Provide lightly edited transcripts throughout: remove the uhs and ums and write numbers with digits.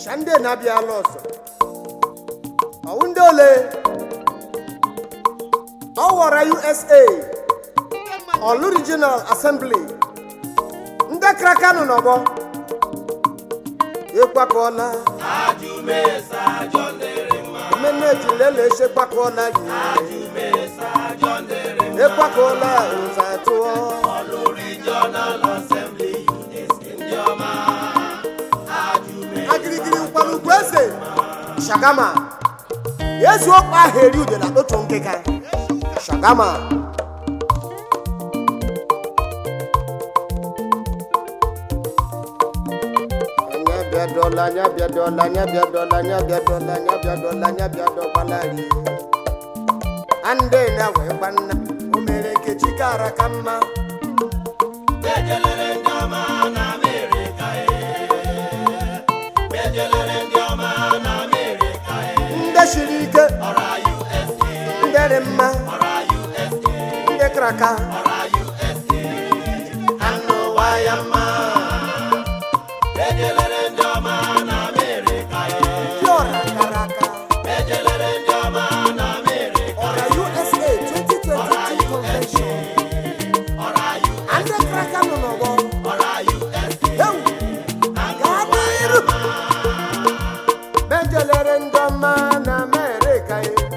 Shande Nabia Loso. Awundole. Our USA. All Regional Assembly. Nde Krakano Nobo. Ekwakola. Ajumesa John Derema. Meneji lele shekwakola. Ajumesa John Derema. Ekwakola uzatuo. All Regional Assembly units in Yoma. Ajumesa. Agirigiri upalu kwese. Shagama. Yesu okpa heri ude na otu nkeka. Shagama. Anya bia dola ande na we banna umere ke chikara kama Bejelere Ndoma na America Bejelere Ndoma na America nde shirike Ora USA ndere mma Ora USA nde kraka Ora USA Anno wayama Bejelere Ndoma na America yora karaka Bejelere Ndoma na America ora USA 2022 convention Ora USA ande kraka no no Ora USA gadiru bejelere ndoma na America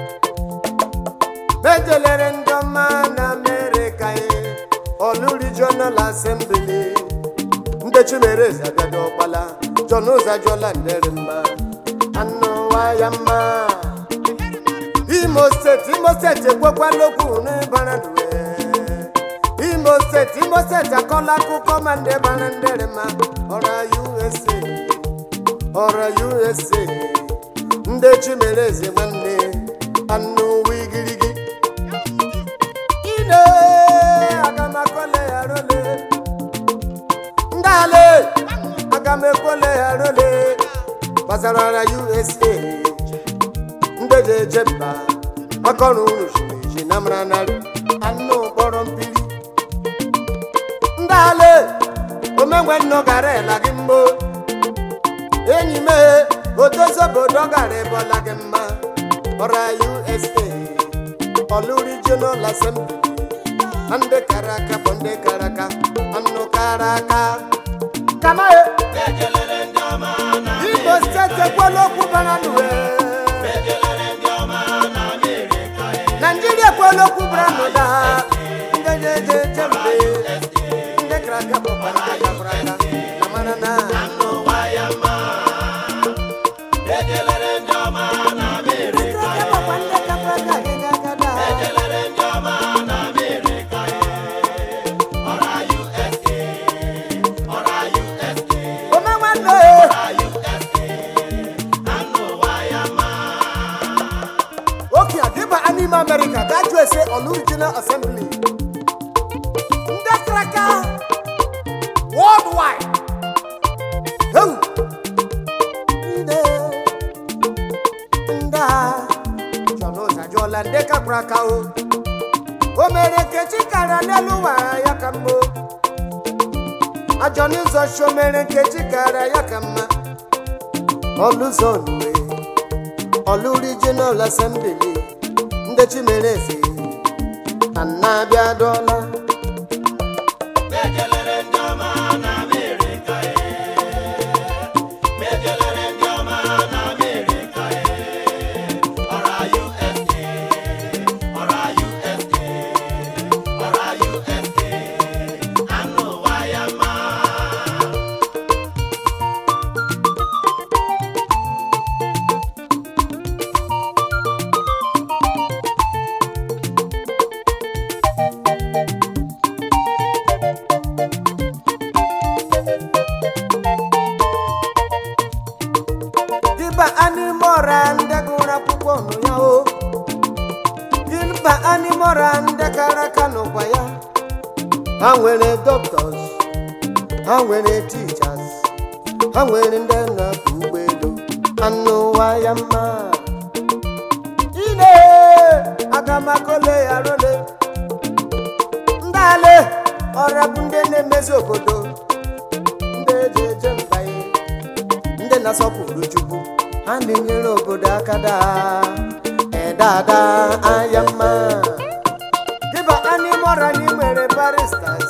bejelere ndoma na America Olu Regional Assembly nde chimereza bịado ọkpala John Ozajola nderema anụ wayama Imo State ekwekwala okwu n'ịbaradue Imo State akọla akụkọ ma ndị bara nderema ọra USA ndị chimereze nwanne anụ wigirigi ine agamakole arole ndale agamekwole arole basarara USA ndeje jemba akọrọ unu shiji na mranari anụ kpọrọ mpiri ndale omenwe nnọ gara ela gị mmo enyi me otozobodo gara ebola gị mma ọra USA Olu Regional Assembly ande karaka bonde karaka anno karaka kamae Bejelere Ndoma na Imo State kwaloku bananue Bejelere Ndoma na America Nigeria kwaloku branoda ndeje jembe nde karaka bopande kabraka namanana Anno wayama Bejelere Ndoma na America karaka bopande kabraka gagada Bejelere Ndoma na America Ora USA Ora USA omenwanne Ora USA Anno wayama Okay, Adiba Anima America, that you say Olu Regional Assembly. Ndekraka worldwide. Oh, ide nda John Ozajola ndeka kraka o. O mere kechi kara neluwa yakambo. Ajoni zo mere kechi kara yakama. Olu zonwe. Olu Regional Assembly nde chimereze anabia dola Bejelere Ndoma na America Bejelere Ndoma na America Ora USA Ora USA Ora USA Anno wayama Diba animora ndegura pukono ya o Diba animora ndekara no kwa ya Ha nwere doctors Ha nwere teachers Ha nwere ndị na ugbedo anụ wayama Ine agamakole arole Ndale ọra bụ ndị na-emezi obodo ndị eje mba na-asọpụrụ Chukwu ha na-enyere obodo aka dada anya mma dịba anyị mọra anyị nwere baristas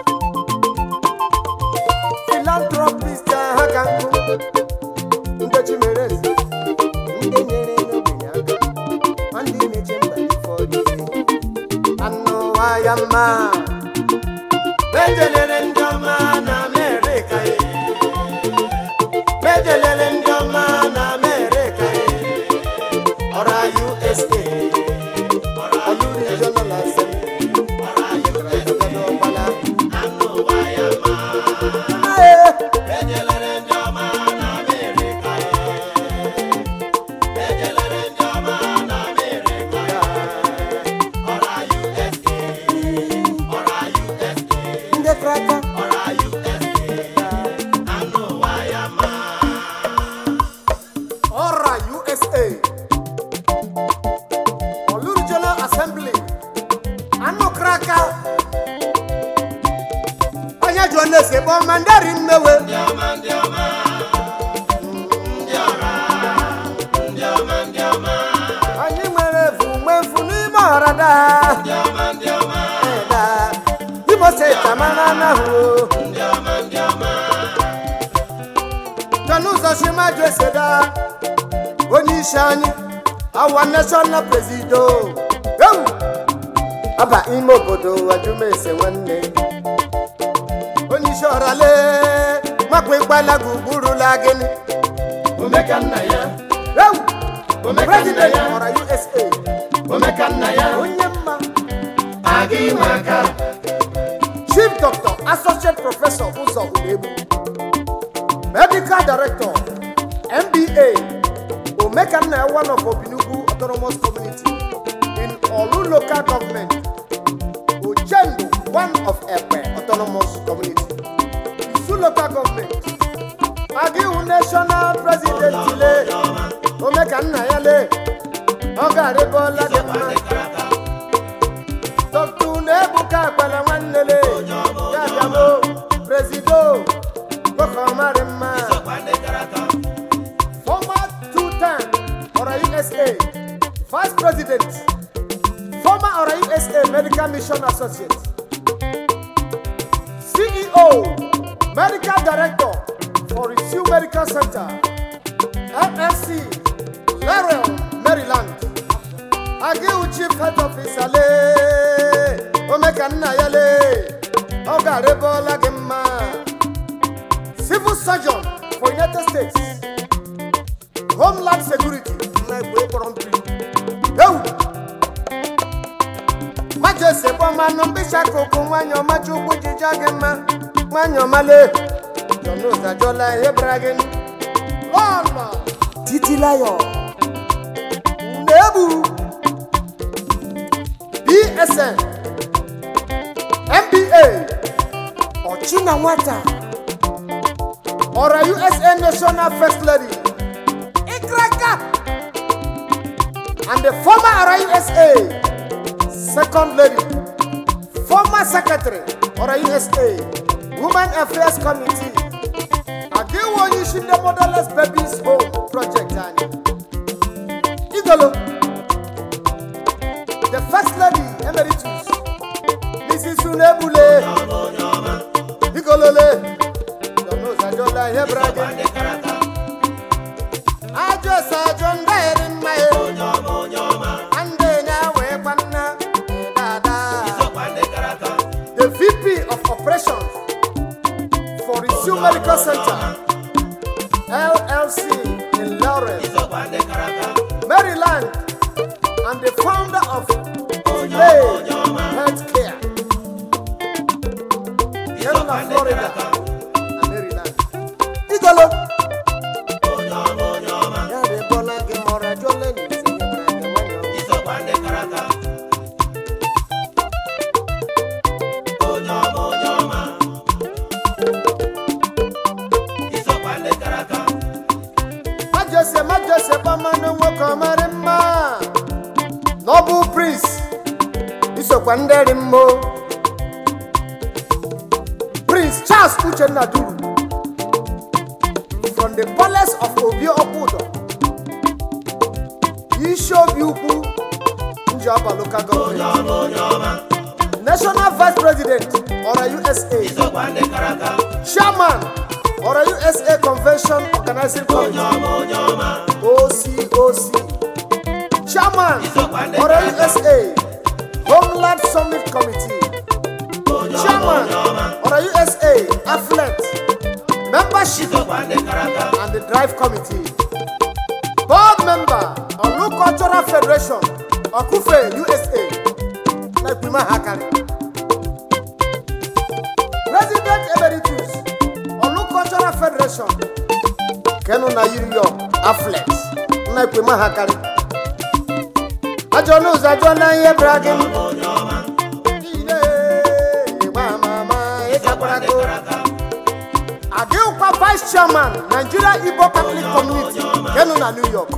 philanthropist ha ka nkụ ndị chimereze ndị nyere n'ogbenye aka ma ndị na-eche mba ụfọdụ anụ anya mma mejelele ndị ọma na Amerịka mejelele ndị ọma na Amerịka ọra USA ọlụ regional assembly ọra USA anụ anya mma mejelele ndị ọma na Amerịka mejelele ndị ọma na Amerịka ọra USA ọra USA ndị kraka ọra USA anụ anya mma ọra USA ọlụ regional assembly anụ kraka onye jụọ na-ese kpọọ mandari mmewe ndị ọma ndị ọma ndị ọra ndị ọma ndị ọma anyị nwere efu n'ime ọra ndị ọma ndị ọma Imo Steeti amara n'ahụ ndị ọma ndị ọma n'ụzọ Shimaju Eseda onye isi anyị awa national president aba ime obodo Ajumese nwanne onye isi ọrale makwa ịgbala gburugburu la gịnị omeka nna ya president ọra USA omeka nna ya onye mma aga ime aka Chief Doctor Associate Professor Uzo Ulebu Medical Director MBA Omekanna one of Obinugu Autonomous Community in Olu Local Government Ojendu one of Epe Autonomous Community Isu Local Government Agihu National President Ile Omekanna Yale Ogarebola Demma Dr. Nebuka Kwalawanele Yagamo Presido Bokomarema former two-time Ora USA Vice President former Ora USA Medical Mission Associate CEO Medical Director for Review Medical Center LLC Laurel, Maryland Agihu Chief Health Officer Omekanna Yale Ogarebola Gemma Civil Surgeon for United States Homeland Security Majese Boma Nombisha Koko Wanyo Machuku Jijagema Wanyo Male Jonosa Jola Hebragin Lama Titi Layo Nebu BSN MBA Ochina Wata Ora USA National First Lady Ikraka and the former Ora USA Second Lady former Secretary Ora USA Women Affairs Committee Agiwo Yishinde Motherless Babies Home Project Igolo the First Lady Emeritus Mrs. Unebule Igolole Jola Hebragin Ajo Sajon Dairin Mae Ande Nawe Panna Dada the VP of Operations for Review Medical Center LLC in Lawrence, Maryland and the founder of Today Healthcare Central Florida Igolo Yare bola ge mora jole ni se brande wanyo Isopande karaka Onyoma Isopande karaka Majose pamano mwoko marema Noble Prince Isopande rimmo Prince Charles Uchenna Duru from the palace of Obi Okudo, Ishobi Ukwu, Njaba local government, National Vice President, Ora USA, Chairman, Ora USA Convention Organizing Committee, OCOC, Chairman, Ora USA Homeland Summit Committee, Chairman, Ora USA Affiliate, Membership and the Drive Committee, Board Member, Olu Cultural Federation, Okufe, USA, Naipima Hakari, President Emeritus, Olu Cultural Federation, Kenu Nayiriyo, Affiliate, Naipima Hakari, Ajonu Zajona Yebragim, Adeukwa Vice Chairman, Nigeria Igbo Catholic Community, Kenu na New York.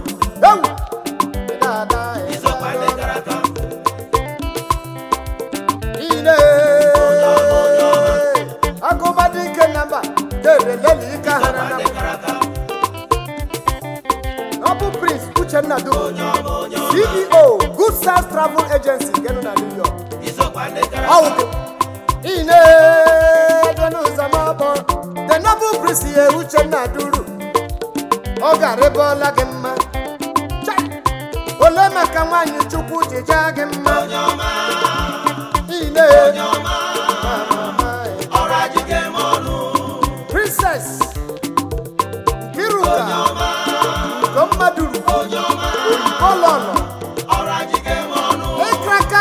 Noble Prince Uchenna Duru, CEO, Good South Travel Agency, Kenu na New York. The Noble Prince Uchenna Duru, Ogarebola Gemma, Olema Kamani Chukwu Jija Gemma, Princess Kiruka, Gomaduru, Olono, Ekraka,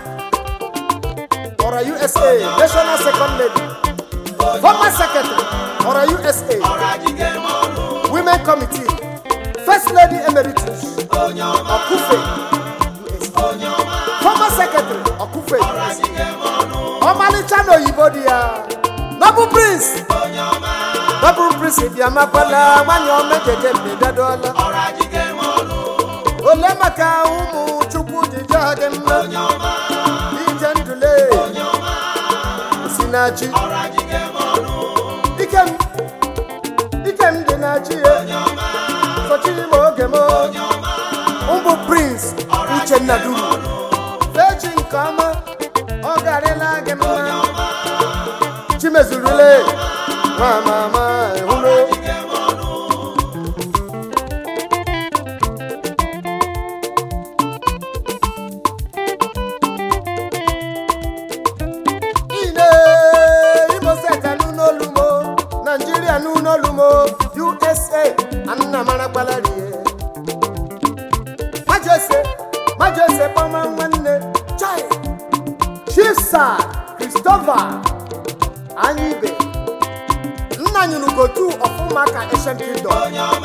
Ora USA, National Second Lady, Former Secretary, Ora USA, Women Committee, First Lady Emeritus, Okufe, USA, Former Secretary, Okufe, USA, Omalichano Yibodia, Noble Prince, Noble Prince, Yamapala, Manyome, Jededola, Olemaka, Umu, Chukwu, Jagema, Ijendule, Sinachi, Ikem Denachi, Fachimo Gemo, Umbu Prince, Uchenna Duru, Virgin Kama, Ogarela Gema, Chimezurule, Mama, Hulo. Nigeria Nuno Lumo, USA, Anna Manabalari. Majose, Pama Mane, Chai, Chief Sir, Christopher, Anibe, Nanu go to of Umaka Asian Kingdom.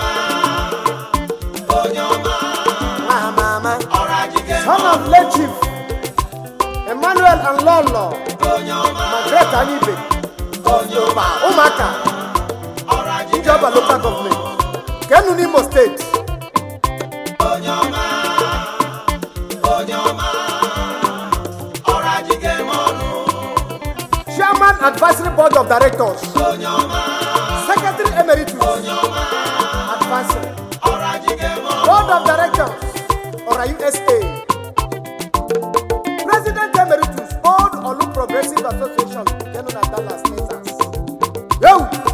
Mama, son of late Chief Emmanuel and Lolo, Margaret Anibe, Umaka. Njaba local government, Kenu Imo State, Chairman Advisory Board of Directors, Secretary Emeritus, Advisory Board of Directors, Ora USA, President Emeritus, Old Olu Progressive Association, Kenu na Dallas, Texas. Yo!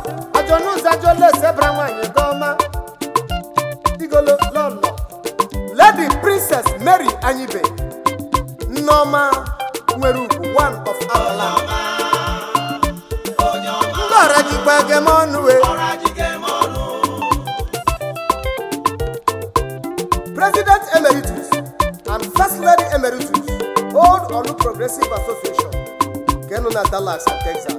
Lady Princess Mary Anyibe, Norma Mweruku, one of Abala. President Emeritus and First Lady Emeritus, Old Olu Progressive Association, Kenuna Dallas and Texas.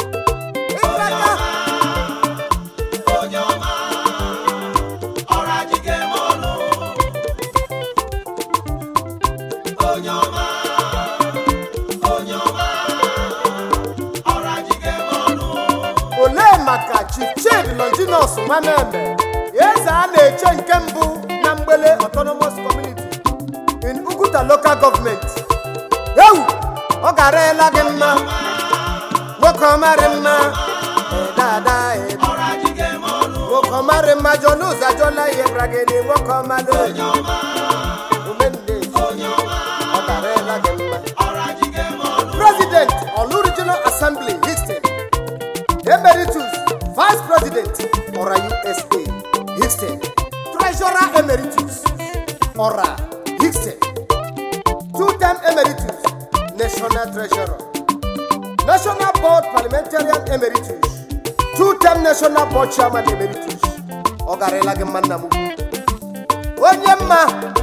Chief Longinus Manembe, yes, I na-eche nke mbụ na Mgbele Autonomous Community in Uguta Local Government. Yo, ọ garela gị mma, nwoke ọmarị mma, dada, nwoke Okomare Majonu Zajola Yebrageni Wokomale Umende Ogarela Gemma President Olu-Regional Assembly Houston Emeritus Vice President Ora USA Houston Treasurer Emeritus Ora Houston Two-term Emeritus National Treasurer National Board Parliamentarian Emeritus Two-term National Board Chairman Emeritus Ogarela Gemma Namu Onyema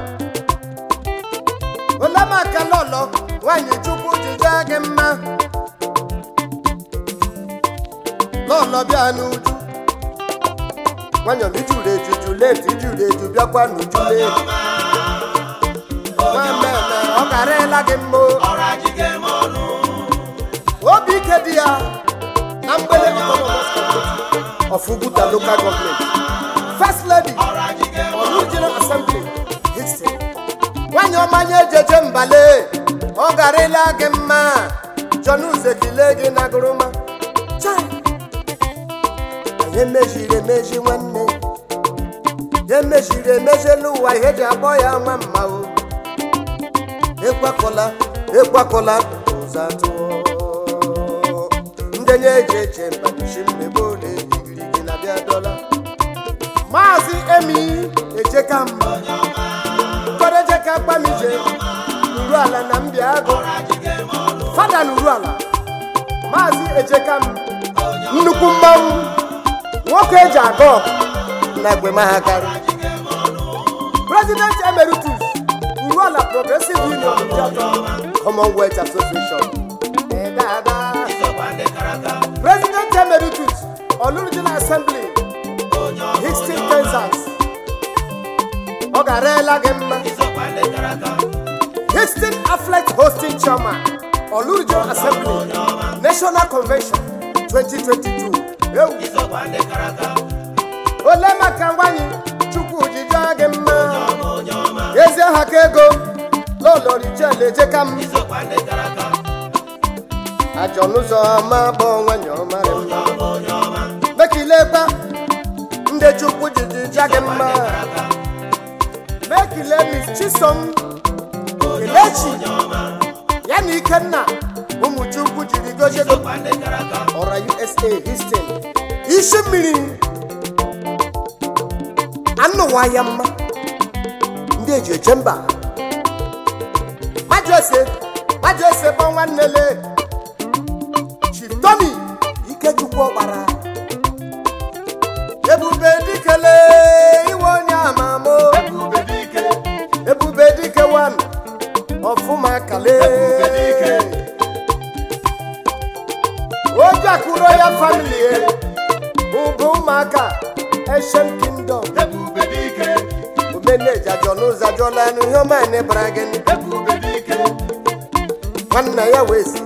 Olama Kalolo Wanyi Chukwu Jija Gemma Lolo Bianuju Wanyo Mijule Jujule Tijule Jubiakwa Nujule Mame Ogarela Gemmo Obi Kedia Nambele of Uguta local government First Lady Olu-Regional Assembly Houston Wanyo Manye Jejembale Ogarela Gemma Jonu Zekilegi Naguruma Chai Yemejire meji wanne Yemejire mejelu wa heja boya mama o Ekwakola Uzatu Ndenye jeje Mbashimbe bole Igirigi na bia dola Mazi Emi Ejekam Korejeka Pamije Uruala na mbiago Fada Nuruala Mazi Ejekam Nnukumbawu Nwoke eji agọ na egbe mahakari President Emeritus Uruala Progressive Union Commonwealth Association President Emeritus Olu-Regional Assembly Houston, Texas Ogarela Gemma Houston Affleck Hosting Chairman Olu-Regional Assembly National Convention 2022 Olema Kangwani Chukwu Jija Gemma Eze Hakego Lolo Richele Jekam Ajonuzo Amabo Wanyo Maremma Mekileba Nde Chukwu Jija Gemma Mekile Miss Chisom Kelechi Yani Kenna Umu Chukwu Jirigo Jego Ora USA Houston Ishimiri Anu Wayama Ndeje Jemba Majose Bonwanele Chitoni Ikechukwu Obara Ebube Dikele Iwonya Mamo Ebube Dike one Ofuma Kale Ojaku Royal Family Ubumaka Asian Kingdom Umeneja Jonu Zajola Nuhoma Ene Bragen Wanna ya Wesi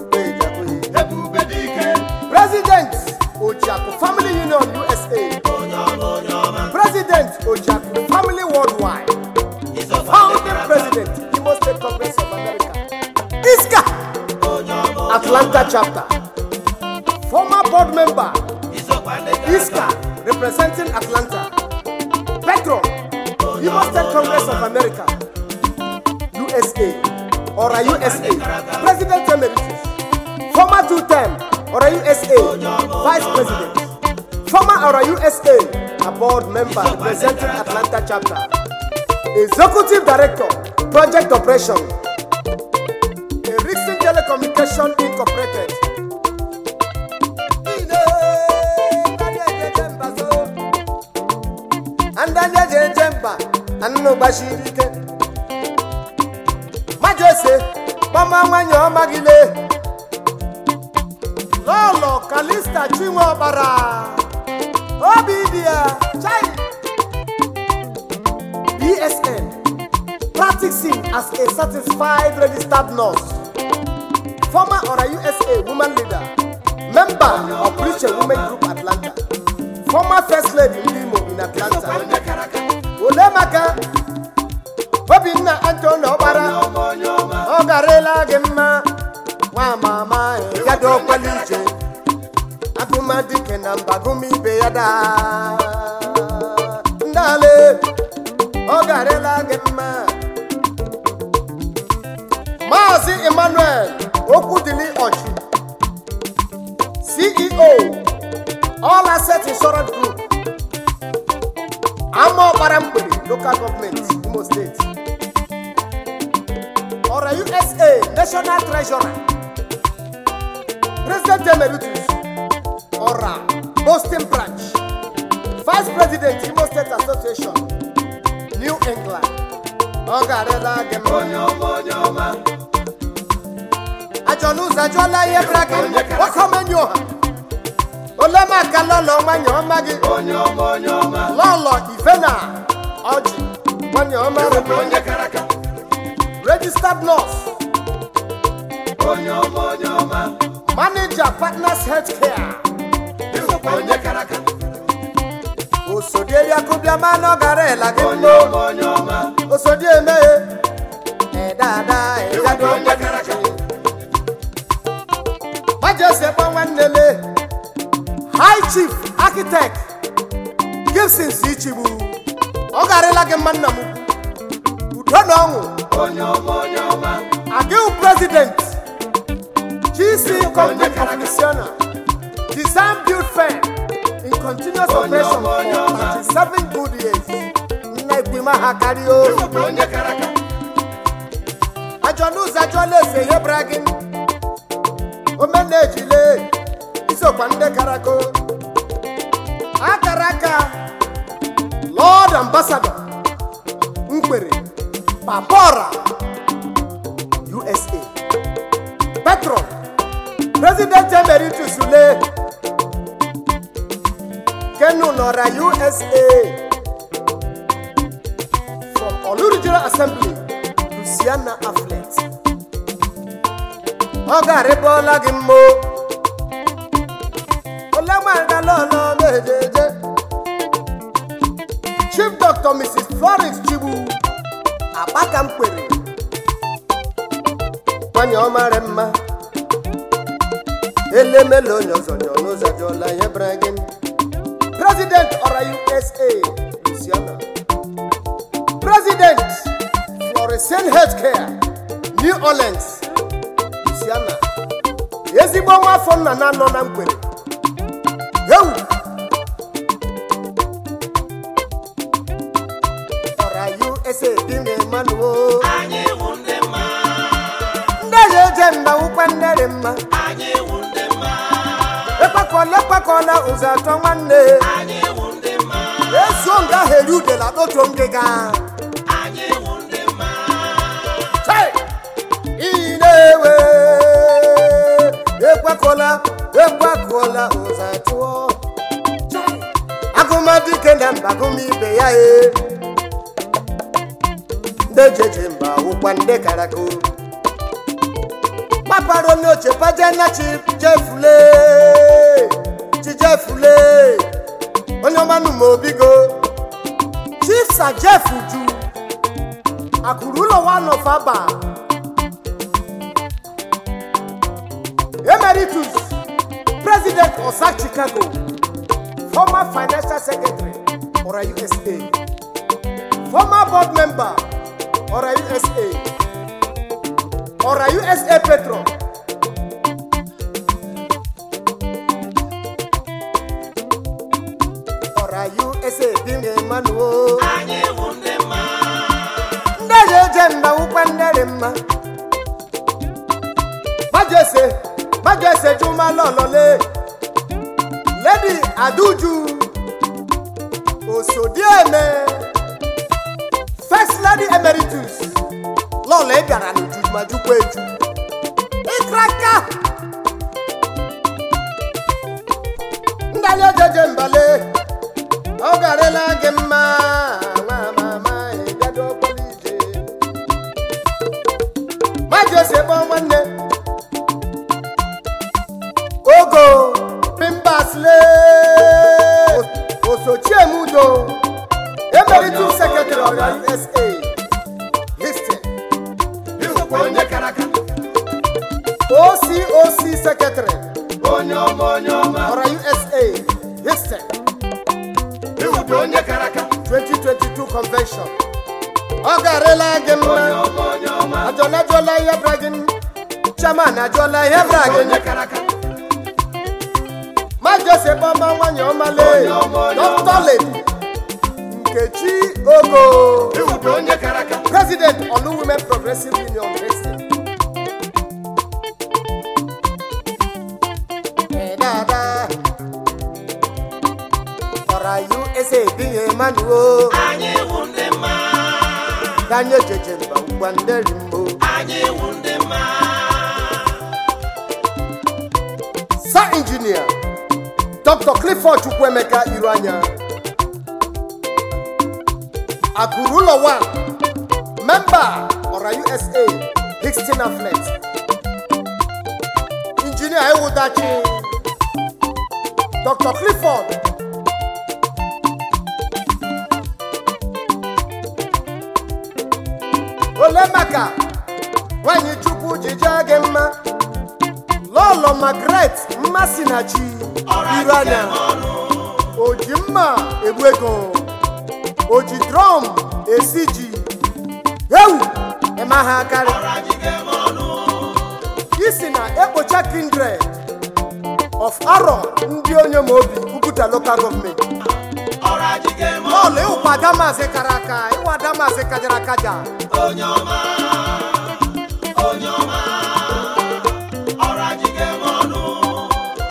President Ojaku Family Union USA President Ojaku Family Worldwide Founding President Imo State Congress of America ISCA Atlanta Chapter Former board member ISCA representing Atlanta Petro Imo State Congress of America USA Ora USA President Emeritus Former two-term Ora USA Vice President Former Ora USA a board member representing Atlanta Chapter Executive Director Project Operation Ericsson Telecommunication Incorporated Andanya Jemba Anu Bashirike Majose Mama Wanyo Magile Lolo Kalista Chinwo Bara Obidia Chai BSN practicing as a satisfied registered nurse Former Ora USA woman leader Member of Christian Women Group Atlanta Former First Lady Limo in Atlanta Olemaka Obinna Antonio Obara Ogarela Gemma Mama Yado Palije Abuma Dike Namba Gumi Beyada garela gemma Mazi Emmanuel Okudili Oji CEO All Asset Insurance Group Amo Barampuri Local Government Imo State Ora USA National Treasurer President Emeritus Ora Boston Branch Vice President Imo State Association New England Ogarela Gemonyoma Ajonuza Jola Yebraka Wakomenyoha Olema Kalolo Manyomagi Lolo Ivena Oji Manyoma Registered Nurse Manager Partners Healthcare Osodelia Kubiamano Garela Gemonyoma Osodieme Dada High Chief Architect Gibson Sichibu Ogarela Gemanamu Utonongu Agiu President GC Commissioner Design Build Fair in continuous operation for 37 good years Naibima Hakario Ajonuza Jole Seye Bragging Omenejile Isopande Karako Akaraka Lord Ambassador Nkwere Papora USA Petro President Emeritus Sule Kenu Nora USA from Oluru General Assembly Luciana Afflet Ogarebola Gimmo Chief Dr. Mrs. Florence Chibu Abakamkwere Wanyoma Remma Elemelo Nyozonyoza Jola Yebragin President Ora USA Luciana President Florissant Healthcare New Orleans Luciana Yezibo Mafon Nana Nonamkwere Ora USA Dime Manuo Anye wundema Ndaje jemba ukwanderema Anye wundema Epakola uzato nwanne Anye wundema Yesu nga heru de la doto ngega Anye wundema Hey Inewe Epakola uzato Agumadi kendamba gumibe ya e Ndeje jemba ukwande karako Maparo noche pajana Chijefule Onyomanu Mobigo Chief Sir Jeff Uju Akurulo one of Aba Emeritus President Osaka Chicago Former Financial Secretary Ora USA Former Board Member Ora USA Petro Ora USA Dime Manuo Anye wundema Ndaje jemba ukwanderema Majese Juma Lolole Lady Aduju Osodieme First Lady Emeritus Lole gara n'uju majukweju Ikraka Ndaje jeje mbale Ogarela gemma mama egado polije Majese bonwanne Ogo Pimbasle Osochiemudo Emeritus Secretary of USA Listed OCOC Secretary Ora USA Listed 2022 Convention Ogarela Gemma, Ajola Yabragin, Chaman, Ajola Yabragin, Majose Bamba Wanyomale, Dr. Lady, Kechi Ogo, President Olu Women Progressive Union, For USA, being a man who Daniel Jejemba, Wanderimbo, Sir Engineer Dr. Clifford Chukwemeka Iranya, Akurula 1, member or USA, Hickston Afflet, Engineer Ewudachi, Dr. Clifford. Olemaka, when you chupu jijagema, Lolo Margaret Masinachi, Iranya, Ojima Ebwego, Oji Drum, ACG, Yo, Emaha Kari, Isina Epocha Kindred of Aro, Ndionyo Mobi, Ukuta local government. Ole upadama se karaka, upadama se kajarakaja. Onyoma, orajige monu.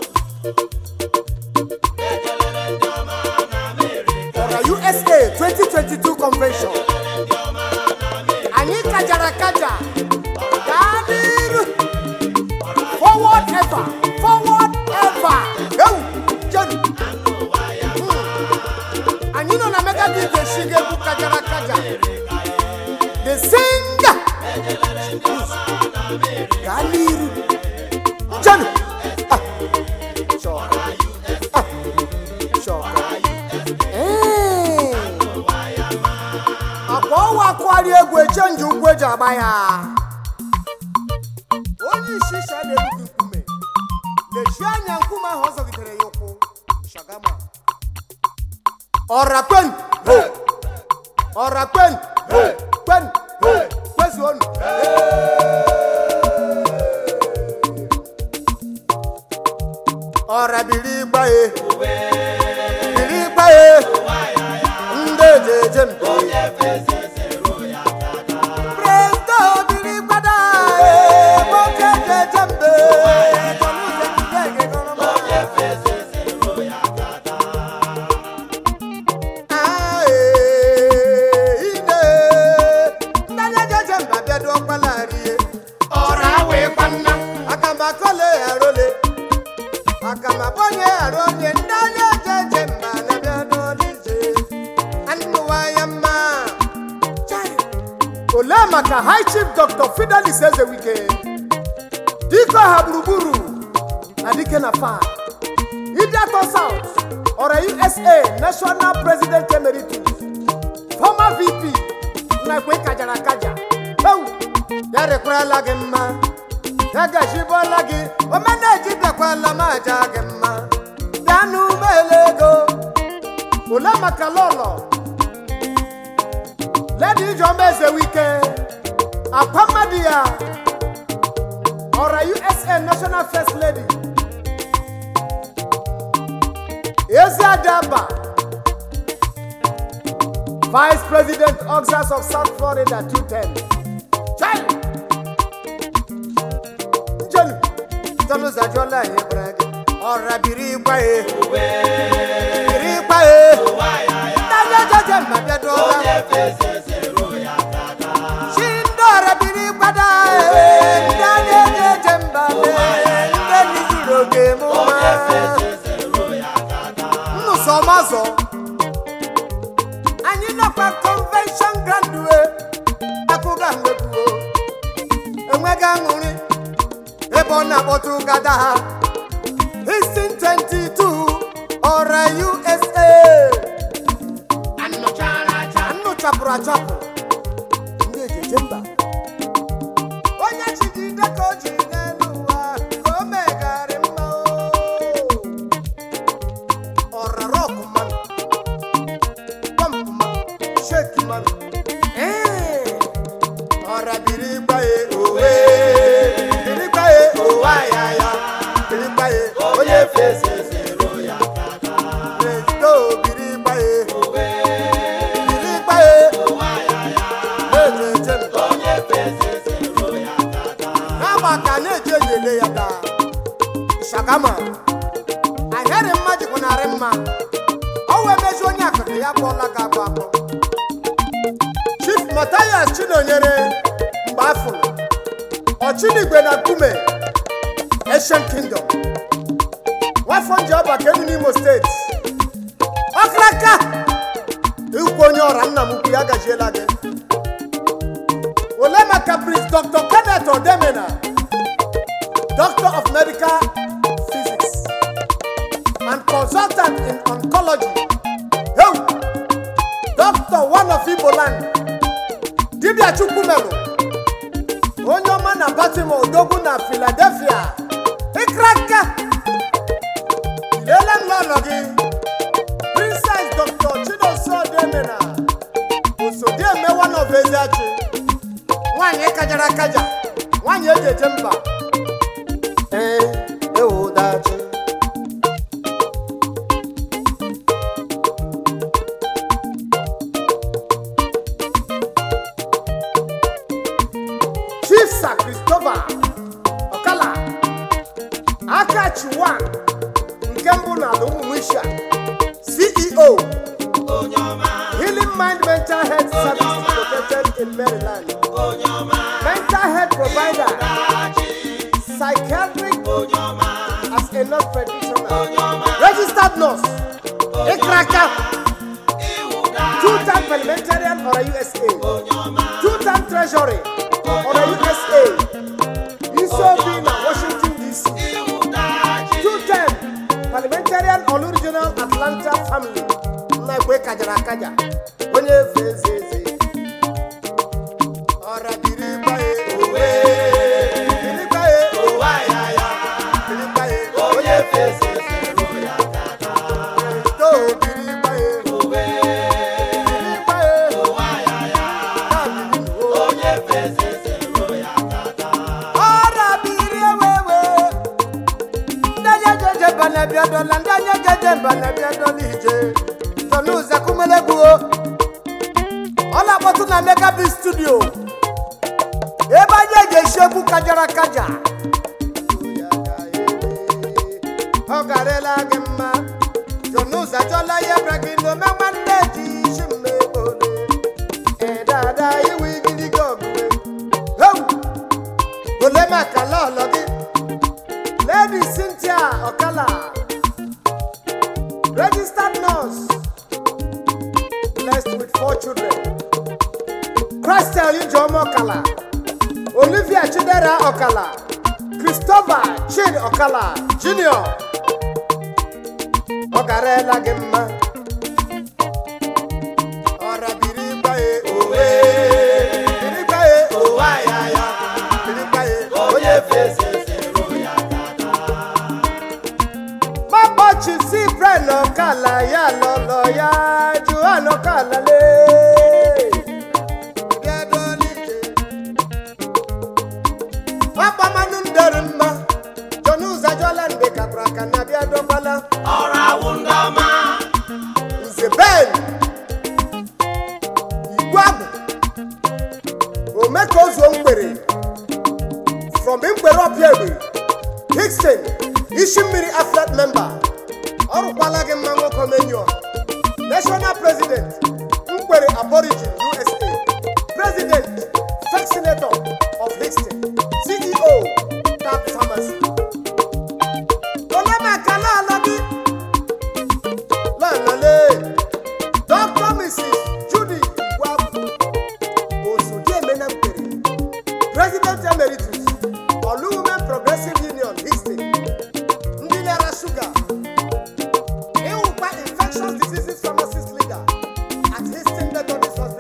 For USA 2022 convention. Ani kajarakaja. Gadir. Forward ever. Go, John. And you know na mega did the shige bu kajarakaja. The singer Galiru John Akwa kwari egwe change ugwe jabaya Onyi shisha de lukume Le shanya nkuma hozo gitere yoko Shagama Orapen When where's one? Ora bilibae, Nde jembe. Presto bilibada, boke jembe. Olemaka High Chief Dr. Fidelis Ezewike Diko Haburuburu Adike Nafa Idato South or a USA National President Emeritus Former VP Nakwe Kajarakaja Yare Kura Lagema Yaga Shibo Lagi Omene Jibla Kwa Lama Jagema Danu Belego Olemaka Lolo Lady Jomeze Weekend, Apamadia, or a USA National First Lady, Ezia Daba, Vice President Oxas of South Florida 210. Child, John Zajola Hebrag, or a Biribae, and you know for convention graduate, and we're Ebona Botugada, Houston 22 or a USA. And no chapura chapo. Jemba. Onya chidi da koji nenuwa, omega remma. Ora rock man, pump man, shake man. Shagama anyere mmaji kunare mma owe meji onye akụkụ ya kpọla ka akpọ Chief Matthias Chinonyere mgbe afụrụ Ọchinigwe na Kume Ancient Kingdom wafọ nje ọba ka enu n'Imo State ọkraka ikwu onye ọra nna m ukwu ya gajiela gị ole maka Prince Dr. Kenneth Odemena Doctor of Medical Physics and consultant in oncology. Hey, Doctor one of Igbo land. Dibia Chukwumelu. Onyoma na Baltimore, Odogwu na Philadelphia. Ikraka. Leland Lologi. Princess Dr. Chinonso Odemena. Osodieme one of Ezeachi. Nwanyị kajara kaja. Nwanyị ejeje mba. Chief Sir Christopher Okala Akachiwa Nkembuna Lumumisha CEO Healing Mind Mental Health Service located in Maryland. Mental health provider Psychiatric as a nurse practitioner, registered nurse, Ikraka, 2-time parliamentarian or a USA, 2-time treasury or a USA, Isobina, Washington DC, 2-time parliamentarian or original Atlanta family, Nagwe Kajarakaja, Onye Fezeze, or a na Mega B Studio. Ebanye je shebu kajara kaja. Ogarela gemma. Jonuza jola ye bragino me mandeji shime bole. Dada iwi gidi gogwe. Bole makala logi. Lady Cynthia Okala. Registered nurse. Blessed with 4 children. Christel Ijomo Okala, Olivia Chidera Okala, Christopher Chid Okala Jr. Ogarela Gemma. Ora biribae owe, biribae owaya, biribae oye fese roya tata. Mama Chisi Brand Okala ya lolo ya Juan Okala le. Ora wundama Zeben Igwagu Omeko Zongwere from Mkwere Opiebe Hickson Ishimiri Affiliate member Orukwalage Mango Komenyo National President Mkwere Aborigine USA President Vaccinator of Hickson CEO Tap Pharmacy Dr. Mrs. Judy Wabu Osodiemena Mpere, President Emeritus, Olu Women Progressive Union, Hickson, Ndinera Sugar, Eupa Infectious Diseases Pharmacist Leader at Hickson Methodist Hospital.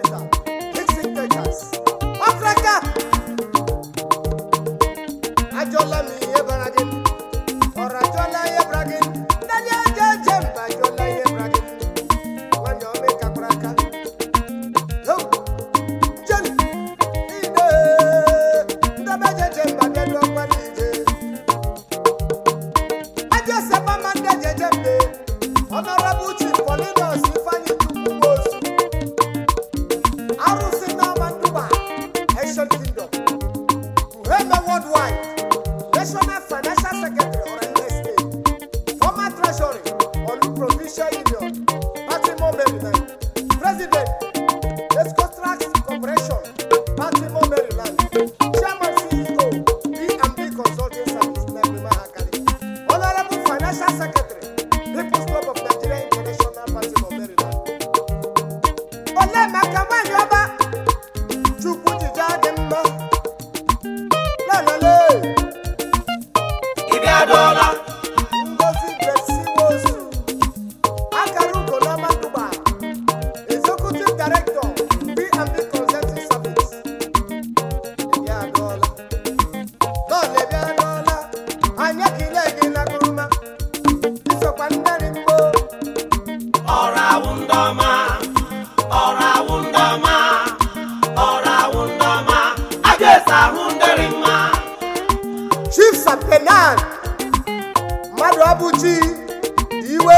wundama, ora wundama, ora wundama, agesa hunderima. Chief Sapenan Madu Abuchi Iwe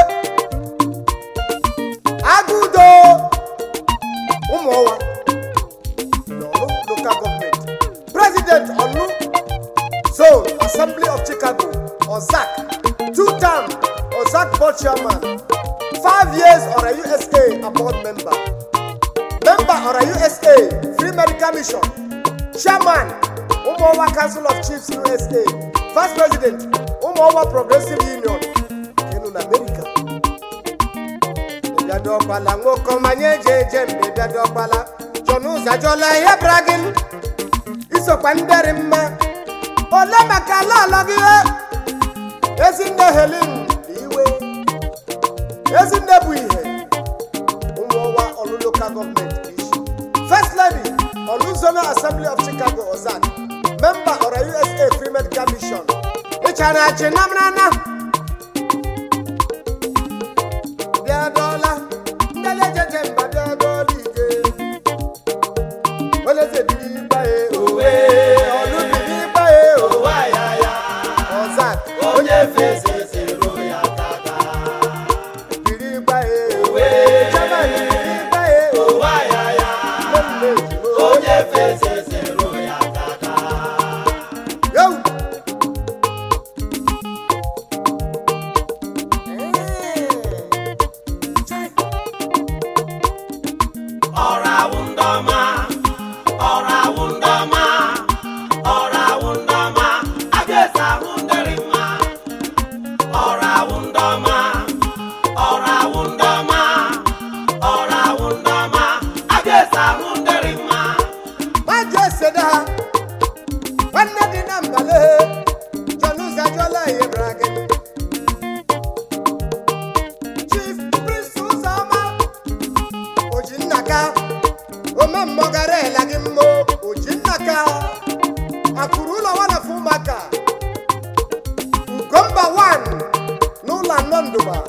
Agudo Umowa Local Government President Olu Zone Assembly of Chicago Ozak 2-term Ozak Board Chairman 5 years or a USA Board Member or a USA Free Medical Mission Chairman Umowa Council of Chiefs USA First President Umowa Progressive Union in America Bebadobala Ngoko Manye Jem Bebadobala Jonu Zajola Yebragin Iso Panderima Ole Makala Lagie Ezinde Helin Iwe Ezinde Buihe Umowa Olu Local Government First Lady Olu Zona Assembly of Chicago Ozan Member or a USA Free Medical Mission Ichana Chinamrana Diadola Ndaleje Jemba Diadolige Ole se Bibae Owe Olu Bibae Owa Yaya Ozak Onye feze zero ya kaka. Bibae Owe Chamani Bibae Owa yaya. Onye feze zero ya kaka. Yo Ora wundama, ora wundama, ora wundama, agesa hunderima. Ora wundama, ora wundama, ora wundama, agesa hunderima. Maje Seda Wanna di Nambale Jonu Zajola Yebragin Chief Prince Uzama Ojinaka Ome Mogare Lagimbo Ojinaka Akurula wana Fumaka Ugomba 1 Nula Nonduba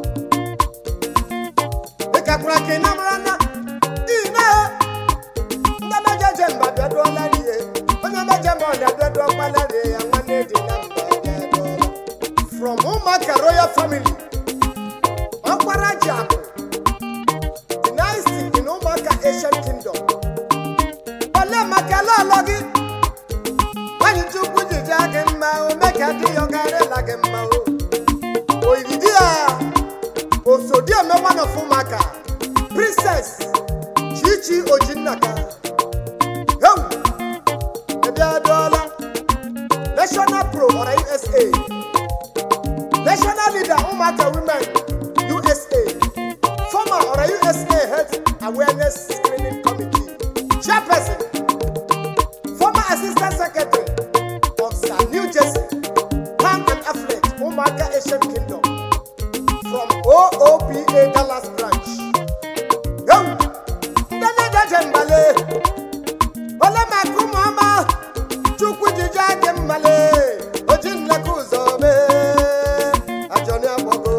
Ekakurake Namrana Ina Ndamaja Jemba Dodola Rie Onyama Jemba Dodola Rie Amane di Namba Dodola From Umaka Royal Family Akwara Jabu Dynasty in Umaka Asian Kingdom Ole Makala Logi Wani Chukwu Jijagimma Omeka Di Yogare Lagimma Oididia Osodia Mewana Fumaka Princess Chichi Ojinaka Yo Ebiadola National Pro or USA National Leader Umaka Women USA Former or USA Health Awareness Screening Committee Chairperson Former Assistant Secretary of New Jersey Pan and Affleck Umaka Asian Kingdom from OOPA Dallas branch Yo Ndanaja Jembale Ole Makumama Chukwu Jijagimale Ojinlekuzome Ajoni Abogo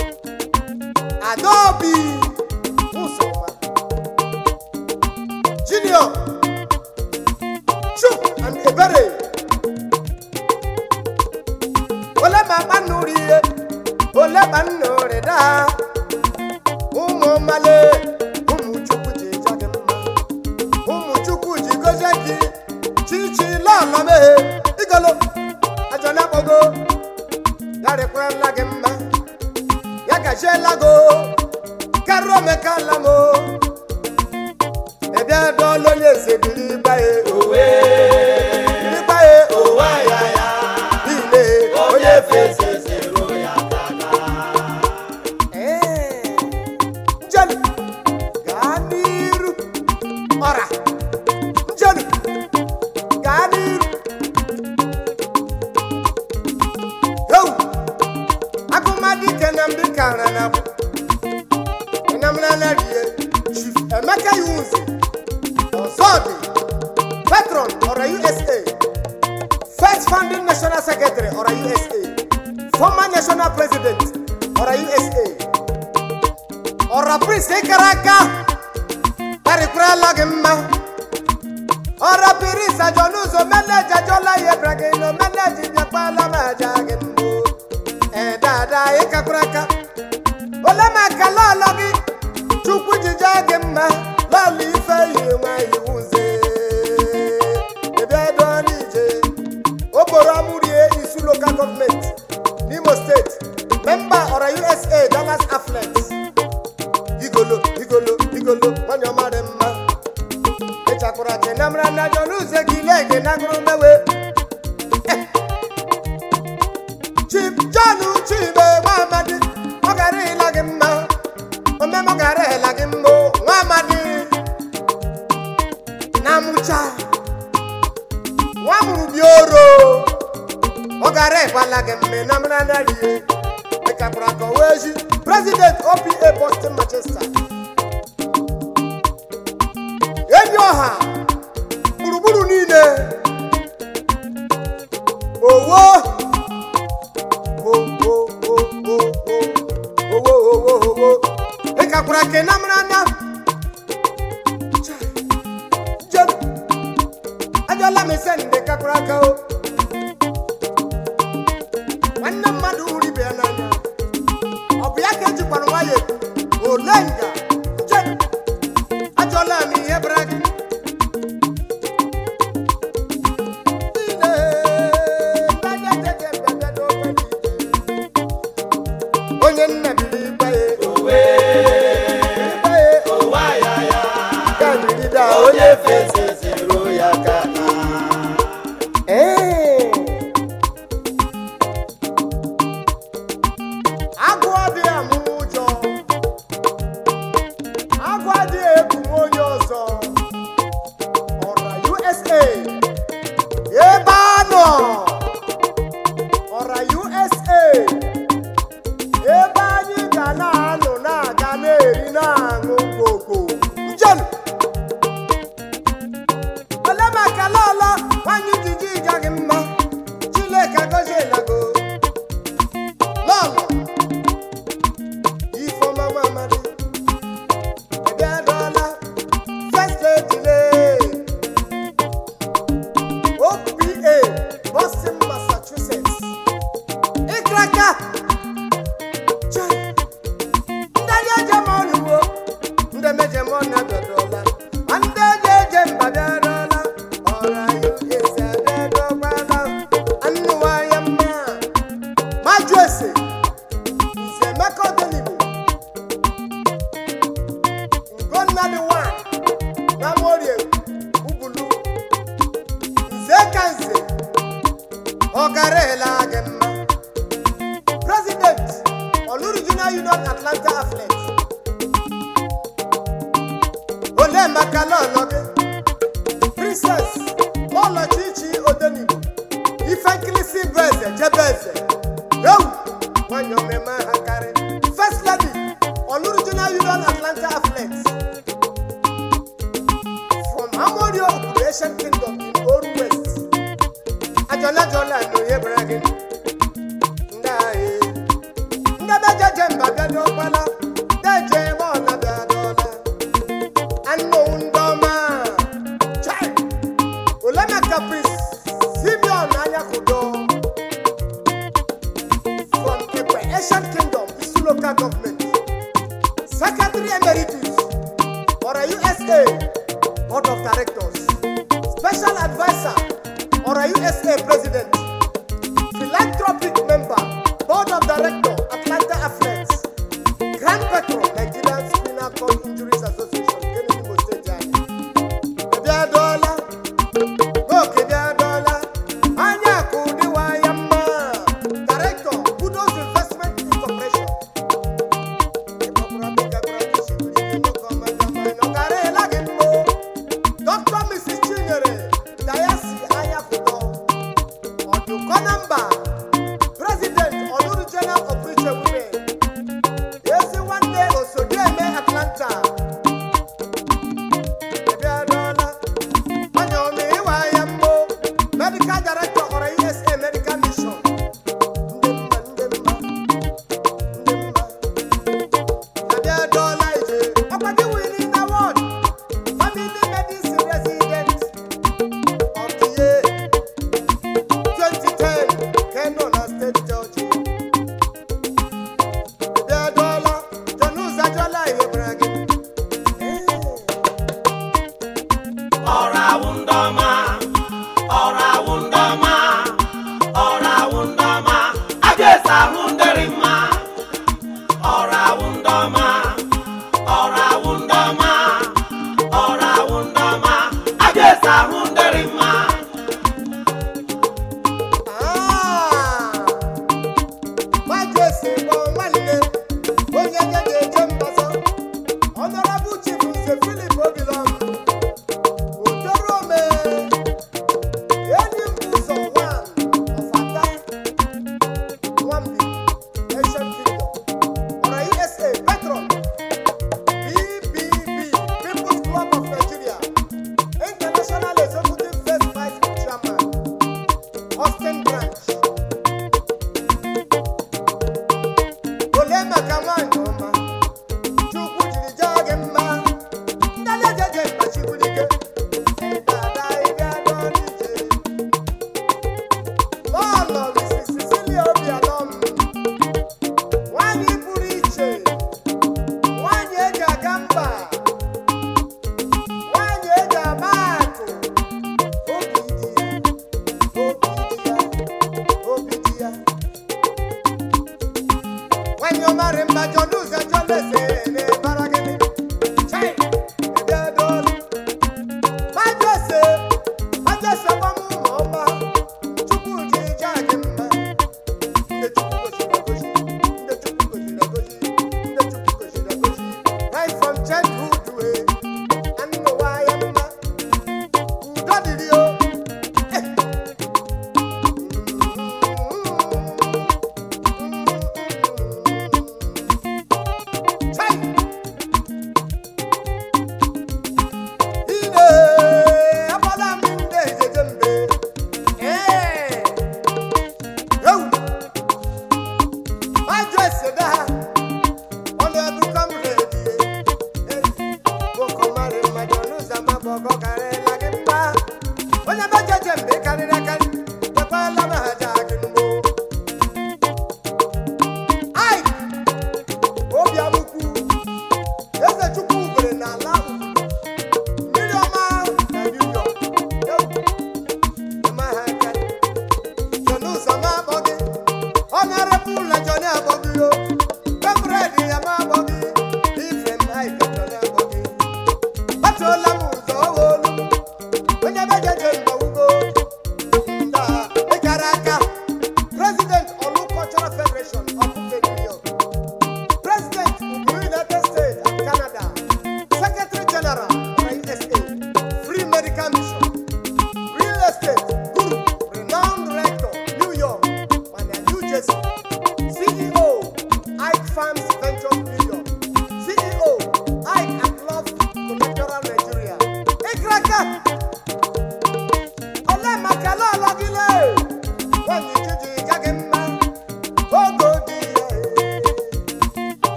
Adobe Usoma Junior Chuk and Ebere Ole Mama Nuriye Ole Banureda Umo Male Umu Chukwu Jijagimma Umu Chukwu Jigojaki Chichi Lalame Igalo Ajoni Abogo Yare Kwan Lagimma Yagajelago Karome Kalamo Ebiadolo Yese Bilibae Owe, Bilibae owa yaya. Ile Onye feze zero ya kaka. Njani Ganiru Ora Njani Ganiru Yo Akumadi Kenambi Karana Enamna Rie Chief Emeka Yunzi Ozodi Patron or a USA First Founding National Secretary or a USA Former National President or a USA Ora prince karaka Tarikwara lagimma Ora pirisa jonuzo meleja jola ye bragino meleji yapala majagimbo dada ikakuraka Ola makala logi Chukwu jijagimma Lali ife yiwa yiwuze Ebiadonije Oboro Amurie Isu local government Nimo state Member Ora USA Dallas Affluent Igolo Wanyoma Echakura Chenamra na Jonuze Gilege Nagro Mewe Chip Janu Chibe Wamadi Mogari Lagimma Ome Mogare Lagimmo Wamadi Namucha Wamubioro Mogare Walagemme Namra Nari Echakura Koweji President OPA Boston Manchester Enyoha Buruburu nine Owo Ekakura kenamrana Jem Ajola mesende kakura kao Wanna madu uri beananya Obiya keji panwaye Olenga Jem Ajola mi hebrag Onye nnabili baye Owayaya Kandirida onye fese zero ya kana Agwa dị amụjọ Agwa dị egwu onye ọzọ Ọra USA Ebe anọ Ọra USA Ebe anyị ga na-anọ na-aga na-eri na-aṅụ koko Njem Ole maka lọlọ Nwanyị jiji ịgaghị mma Chileka gozielago Lọlọ Ifeoma Nwamadi Ebiadola First Lady OPA Boston, Massachusetts Ikraka Chai Ndanye Jemonu Ndeme Jemona Dodola Andeje Jemba Dodola Ora USA Dodola Anuwa Yamma Majwese Nzemeko Delibu Ngonna the one Namorie Ubulu Nzekanze Ogarela Gemma President Oluru Junior Union Atlanta Affluent Ole Makala Loge Princess Lola Chichi Odenibu Ifenkilisi Beze Jebeze Yo Wanyomema Hakare First Lady Oluru Junior Union Atlanta Affluent From Amorio Operation Kingdom in Oru West Ajola no ye bragging Ndae Ndabeje Jemba Bedo Pala Deje Mona Bedola Anno Ndoma Chai Olema Caprice Simeon Anyakudo From Kepe Asian Kingdom Isu local government Secretary Emeritus Ora USA Board of Directors Special Advisor Ora USA President Philanthropic Member Board of Directors Atlanta Affluent Grand Patron Nigerian Spinal Cord Injuries Association Kenny State Ebiadola Ebiadola Anyaku Diwayama Director Kudos Investment Incorporation Dr. Mrs. Chinyere Dayasi Ayakudo Odukonamba President Oluru General Operation Women Ezi one day Osodieme Atlanta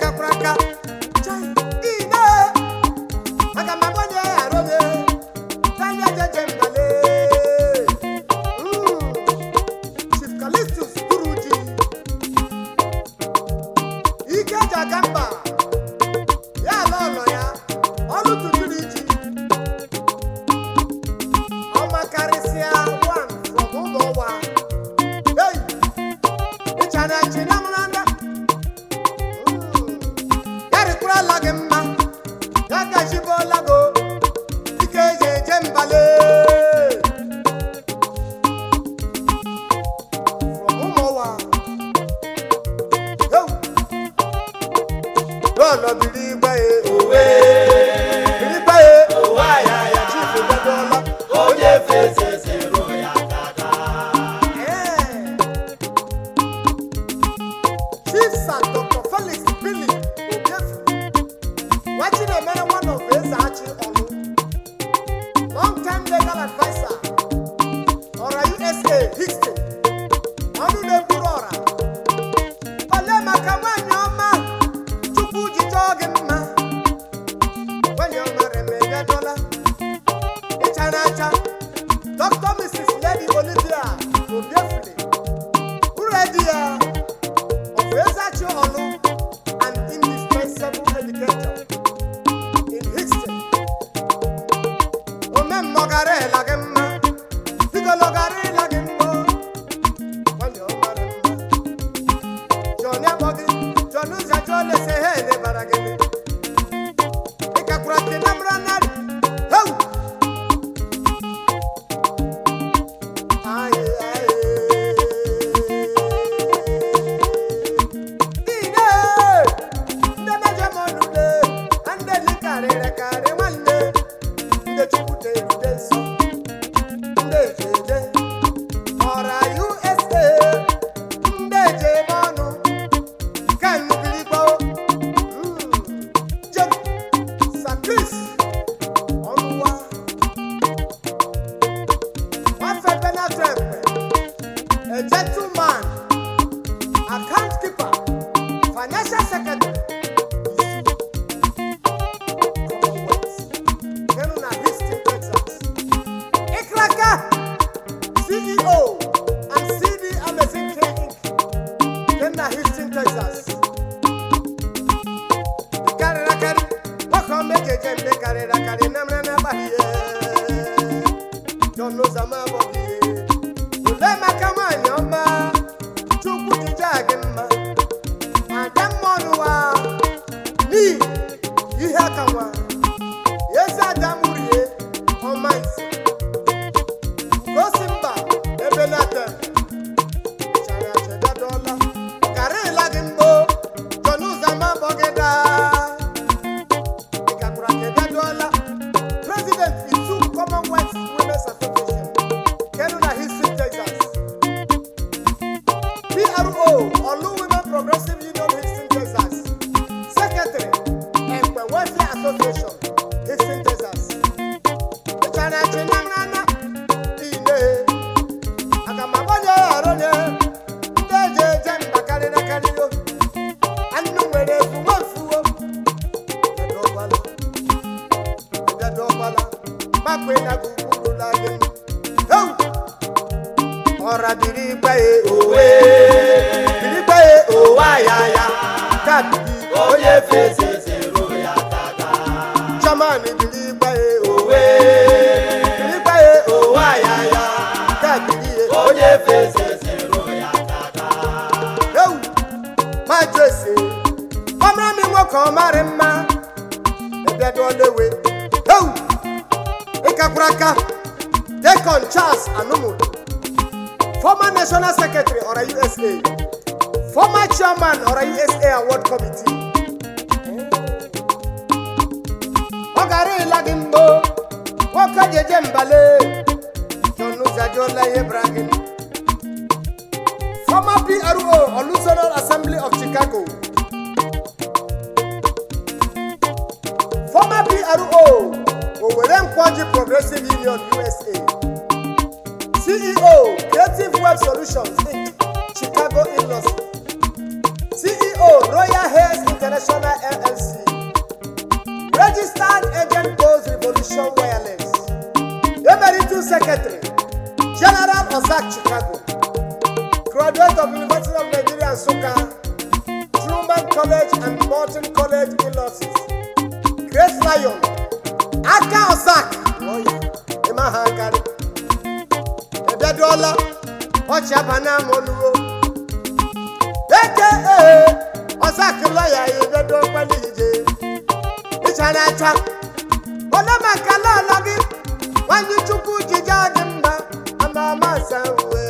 Ikakuraka. Ine. Agamabonye arone. Tanya jejembale. Chief Callistus Guruji. Ike Jagamba. Ya lolo ya. Olu tujuriji. Omakarisia one from Umowa. Hey. Ichana chinamranda. Yari kura lagimma. Yaga shibo lago. Ike jembale. From Umowa. Yo. Lolo biliba e. Owe. Biliba e. Owa ya ya. Chief Obedola. Onye fese zero ya kaka. Chief Sir Dr. Felix Billy Obiefu. Watching a man one of his Archie Olu. Long-time legal advisor. Or USA Hickston. Onu de Burora. Ole makamanya ọma. Chukwu jijọ gị mma. When you're married, maybe $1. Ichanacha. Dr. Mrs. Lady Olivia Obiefu. Uradia of Ezachi Olu, an indispensable educator in Hickston. Omem Mogare Lagemma, Pico Logare Lagemmo, when you're married. John Yabodi, John Uzajole say, hey, the Baragami. Ikakuraki Namranari. Ho! Aye, aye. Ine! Nde mejemonule, ande likare kare wanne. Nde chukute rudenso, nde jeje. Ora USA, nde jemonu. Kanu bilibo. Jem, Sakris, Onwa. Wafe Benatrempe, a gentleman, account keeper, financial secretary, Commonwealth, Kenuna Houston, Texas. Ikraka, CEO and CD Amazing K Inc., Kenuna Houston, Texas. Ikarakari, welcome Mejeje Karakari, Namrana Bahie. John Lozama Bobby. Ulema Kamanya Ma, Chuku Jagema, Madam Monua, Ni, Yihakawa, Yes, Adamurie, on Mines. Gosimba, Ebenata, Characha Dola, Karela Gimbo, John Lozama Bogeda, Ikakurake Dola, President Isu Commonwealth Women's Association, Kenuna Houston, Texas. PRO, Olu Women Progressive Union, Houston, Texas. Secretary, Empe Welfare Association, Houston, Texas. Ichana Chinamrana, Ine. Agamabonye Arone, Ndeje Jemba Karina Kariyo. Anu Were Fumanfuo. Edobala. Makwena Guguru Lagin. Ho! Ora Biriba e. Owe. Biriba e. Owa ya ya. Kabibi. Onye fese zero ya kaka. Chamani Biriba e. Owe. Biriba e. Owa ya ya. Kabibi e. Onye fese zero ya kaka. Ho! My Jesse. Mama mi woko marema. Ebedolewe. Ho! Ikakuraka. Deacon Charles Anumudu. Former National Secretary or a USA. Former Chairman or a USA Award Committee. Ogare Lagimbo. Waka Jembale. John Uzajola Yebragin. Former PRO or Lutheran Assembly of Chicago. Former PRO Owerem Kwaji Progressive Union USA. CEO Creative Web Solutions Inc. Chicago, Illinois. CEO Royal Hairs International LLC, Registered Agent Goes Revolution Wireless, Emeritus Secretary, General Ozak Chicago, graduate of University of Nigeria Nsukka, Truman College and Morton College Illinois, Grace Lion, Aka Ozak, lawyer, Emma Hankari, Ebedola, Ochabana Moluo, AKA Ozak lawyer, Ebedola Palije, Ichanata, Olama Kala Lagi, when you chuku Jijadimba, Amama Sawe.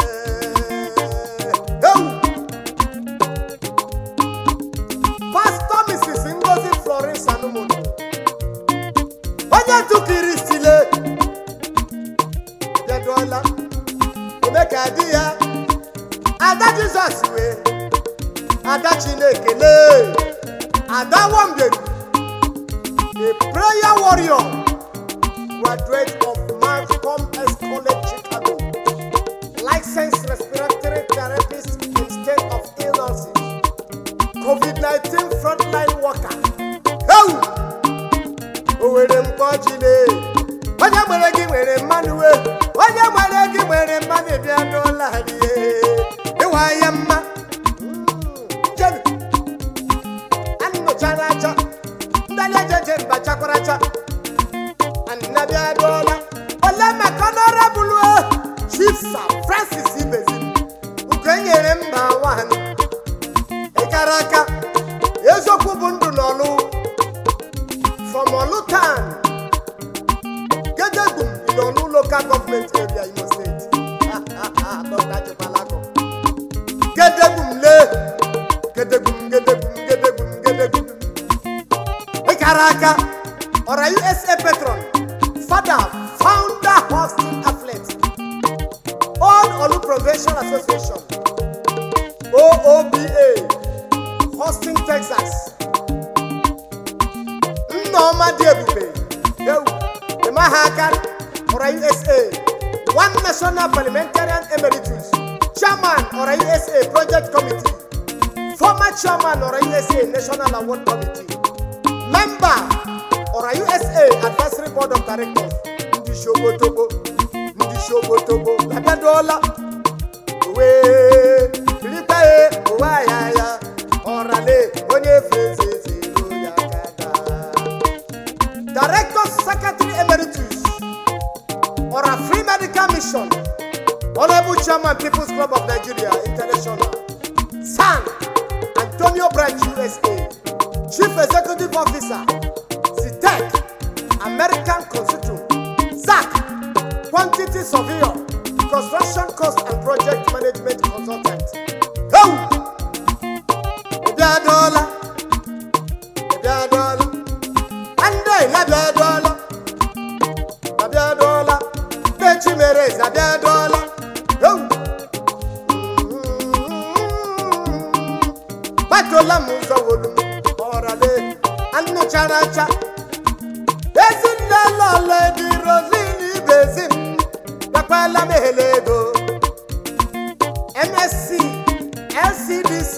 Pastor Mrs. Ngozi Florence Anumono, Onya Tukiristile, Yadola, Omeka Dia, Ada Jesus we, Ada Chinekele, Ada Wambedu, a prayer warrior, graduate of Malcolm S. College, Chicago, licensed respiratory therapist in state of Illinois, COVID-19 frontline worker. Hey! Owere mkpọchile, onye nwere gị nwere mmanụ we, onye nwere gị nwere mmanụ bịa n'ụlọ adịghị, ịwa ya mma. Jemi, anụchara acha, ndali ejeje mba chakwara acha, anabịa n'ụlọ, ole maka honorable Chief Sir Francis Ibezi, nke nyere mba nwaanyị. Karaka, Ezoku Bundu Nolu, from Olutan, Gedegum, in Olu local government area, Imo State. Dr. Chipalago. Gedegum le, Gedegum. Karaka, or a USA patron, father, founder, hosting athlete, All Olu Provincial Association, OOBA. Austin, Texas. Noma Diabube, the Mahakan, or a USA, one national parliamentarian emeritus, chairman or a USA project committee, former chairman or a USA national award committee, member or a USA advisory board of directors, Ndishobotobo, Lagadola, Filipe, Owayaya. Director Secretary Emeritus or a Free Medical Mission, Honorable Chairman People's Club of Nigeria International, San Antonio Branch USA, Chief Executive Officer, CITEC, American Consortium, ZAC, Quantity Surveyor, Construction Cost and Project Management Consultant. Biadola, Ande la Biadola, Bechi Mereza Biadola, Batola Musa Wolum, Orale, Anu Characha, Bezin la Lady Rosini Bezin, Napala Mehelego, MSc, LCDC.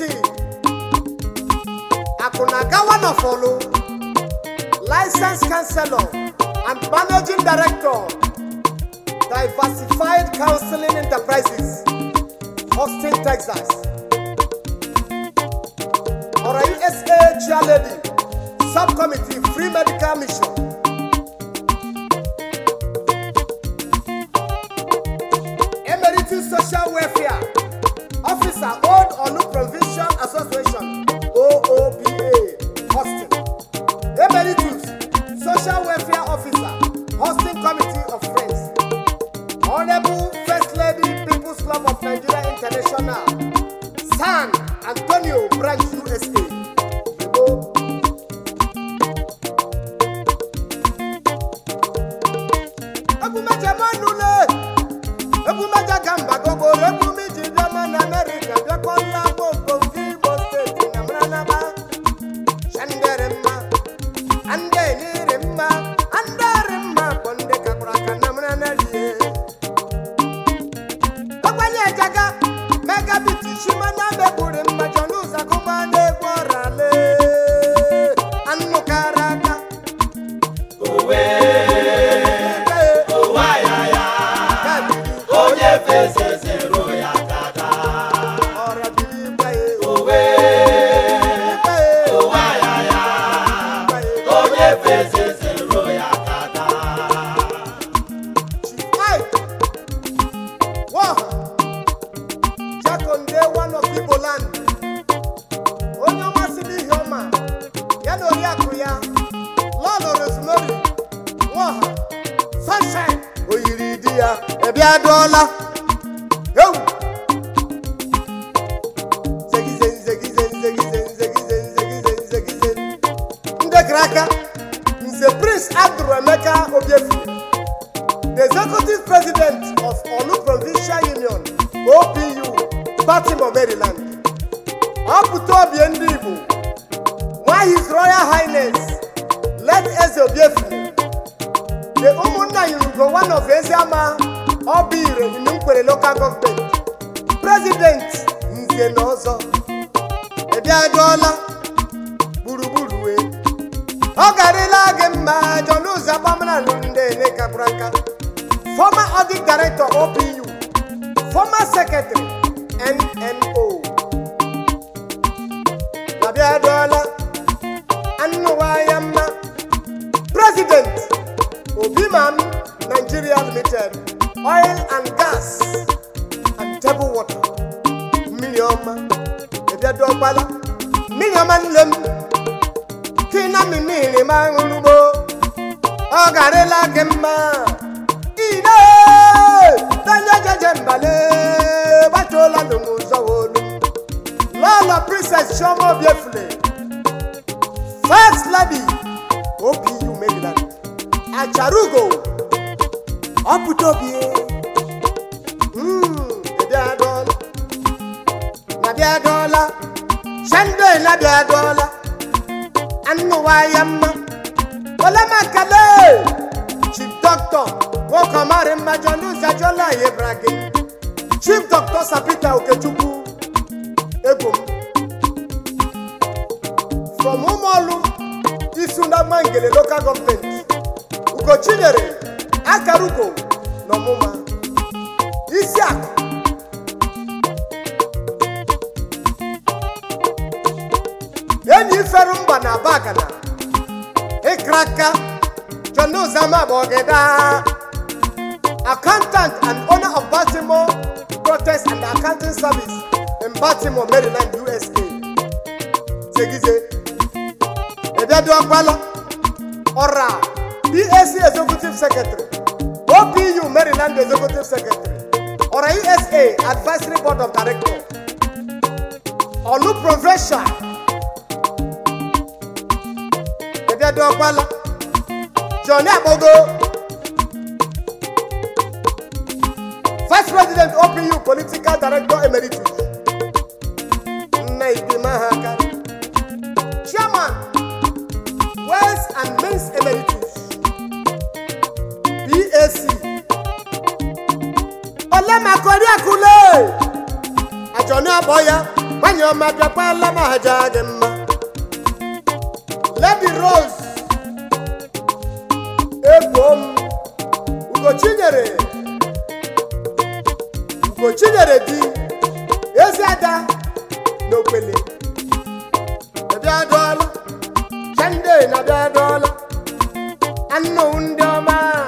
Akunagawa no follow, licensed counselor and managing director, Diversified Counseling Enterprises, Austin, Texas. Or a USA chair lady, subcommittee, Free Medical Mission. Emeritus Social Welfare Officer, Old Olu Provincial Association, OOPA, Austin. Emeritus Social Welfare Officer, Austin Committee of Friends. Honorable First Lady, People's Club of Nigeria International, San Antonio Branch USA. America, Oriakuya, Lolo Rosemary, Waha, Sunshine, Oyiridia, Ebiadola. Yo! Ndekraka, Nze Prince Abdul Emeka Obiefi, the executive president of Olu Provincial Union, OPU, Baltimore, Maryland. Aputobi Ndibu, why His Royal Highness, let Eze Obiefi, the Umunna Yurugo, one of Eziama, Obire in Nkwere local government, President Nze Nozo, Ebiadola, Buruburuwe, Ogarila Gemma, Jonuza Bamana Lunde Nekabranka, former audit director OPU, former secretary NNO. Abiadola Anuwayama, President Obimam Nigeria Limited, Oil and Gas and Table Water, Milioma, Abiadola, Miliaman Lem, Kina Mimini Mangubo, Ogarela Gemma, Ine, Tanya Jambale, Batola Lumuzo. Lola Princess Shomo Biefle, First Lady, OPU Maryland, Acharugo, Oputobie, Nabiadola, Shande Nabiadola, Anuwayama, Olama Kale, Chief Doctor, Wokamare Majonu Zajola Yebrage, Chief Doctor Sapita Okechuku. From Umolu, Isunda Mangele local government, Ugochinyere, Akarugo, Nomuma, Isiak, Yeni Ferumba na Bagana, Ekraka, Januzama Bogeda, accountant and owner of Baltimore Protest and Accounting Service in Baltimore, Maryland, USA. Segize, Ebiado Akwala, Ora, BAC Executive Secretary, OPU Maryland Executive Secretary, Ora USA Advisory Board of Directors, Olu Provincial, Ebiado Akwala, Johnny Abogo, Vice President OPU Political Director Emeritus, Chairman, West and Men's Emeritus, BAC, Olema Korea Kule, Ajona Boya, Banyoma Japala Mahajagema, Lady Rose, Ebom, Ugochinyere di, Eziada, no pele. Nabiadola, Shande Nabiadola, Unknown Doma.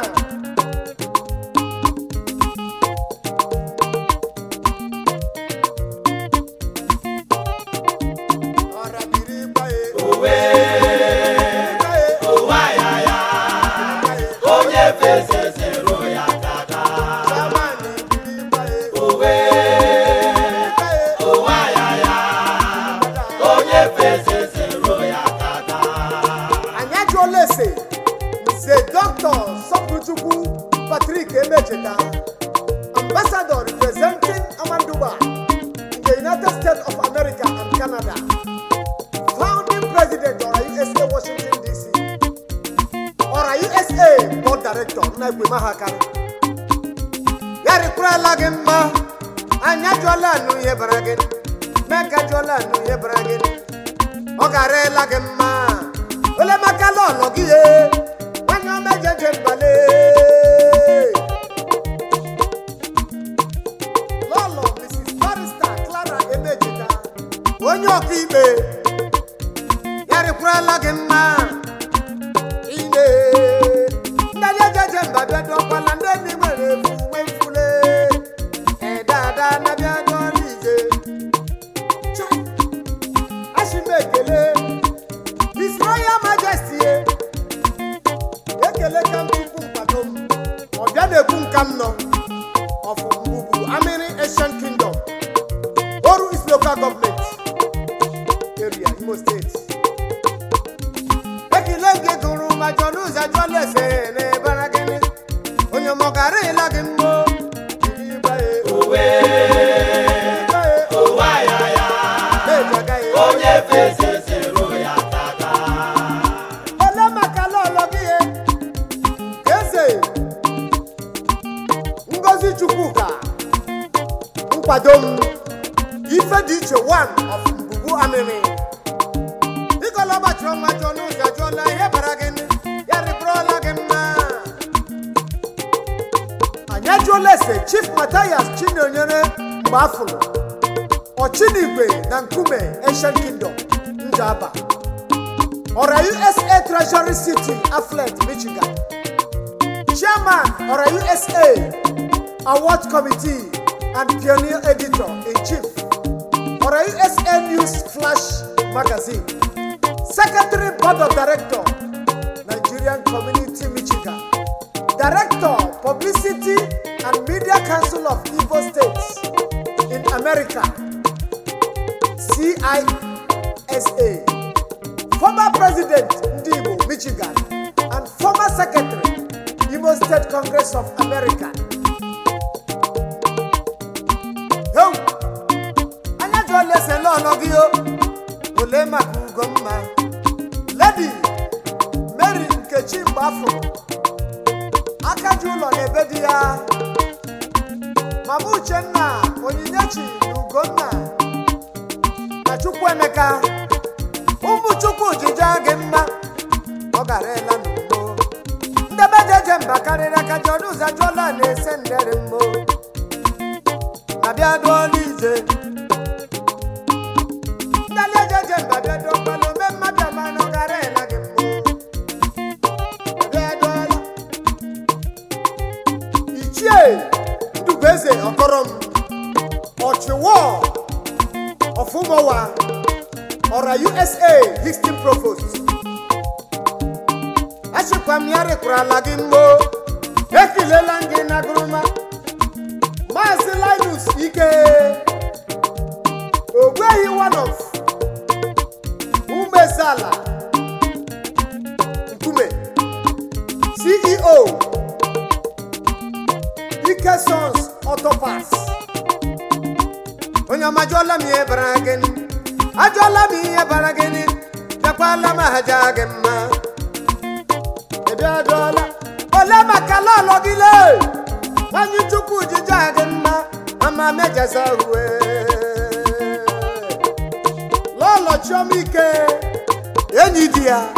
Ambassador representing Amanduba in the United States of America and Canada, founding president of USA Washington DC, or USA board director Nagwe Mahakari. Yari Kura Lagema, Anyajola Nuye Bragin, Mekajola Nuye Bragin, Ogare Lagema, Olemakalo Logie, Wanyameje Bale. Onyo kibe yari kura lagema ine ndale jeje mbade do kwala ndeni wenfule dada na bia do lije ashimekele His Royal ekele ka m tupu mkpado m ọbịa na-ekwu nka m nọ of Mbubu Amini Ancient Kingdom Oru East Local Government area Imo State ekele gị gụrụ ma jọrọ ụzọ jọla ese n'ebara gịnị onye mọgara ịla gị mmụọ Owe ya ya onye fese zero ya tata ole maka lọlọ gị eze Ngozi Chukwuka nkwado m ife dị iche one of Mbubu Amini ịgọla gbachiri ọnwa jọ n'ụzọ jụọla ihe bara gịnị ya rịbụrụla gị mma anyị ajụọla ese Chief Matthias Chinyere Mgbafulu Ochinigwe na Nkume Ancient Kingdom Njaba Ora USA Treasury City Affluent Michigan Chairman Ora USA Award Committee and Pioneer Editor in Chief Ora USA News Flash Magazine Secretary Board of Director Nigerian Community Michigan Director Publicity and Media Council of Igbo States in America CISA Former President Ndibo Michigan and former Secretary Imo State Congress of America Yo anya jo lese lo no gi o ole maka ugo mma Lady Mary Nkechi Mgbafulu akaju ụlọ n'ebe di ya Mama Uchenna Onyinyechi Ugonna na Chukwuemeka ụmụ Chukwu jija gị mma ọ gara ela n'ugbo ndebe jeje mba karịrị aka jọrọ ụzọ jụọla na-ese ndere mmo abịa dụọla ije ndale jeje mba bịa dụọkwala ome mmadụ ama na ọ gara ela gị mmo abịa dụọla Ichie Ndubeze Okorom Ọchịwọ Ọfụmọwa Ora USA Houston Provost Achịkwa m ya rịkwurala gị mgbo ekilela gị na gụrụma Maazị Linus Ike Ogwehi one of Umezala Nkume CEO Ike Sons Autopass onye ọmajụọla m ihe bara gịnị ajụọla m ihe bara gịnị bịakwala m aja gị mma ebe ajụọla ole maka lọlọ gị lee nwanyị Chukwu jija gị mma ama mejasa uwe lọlọ Chioma Ike enyi di ya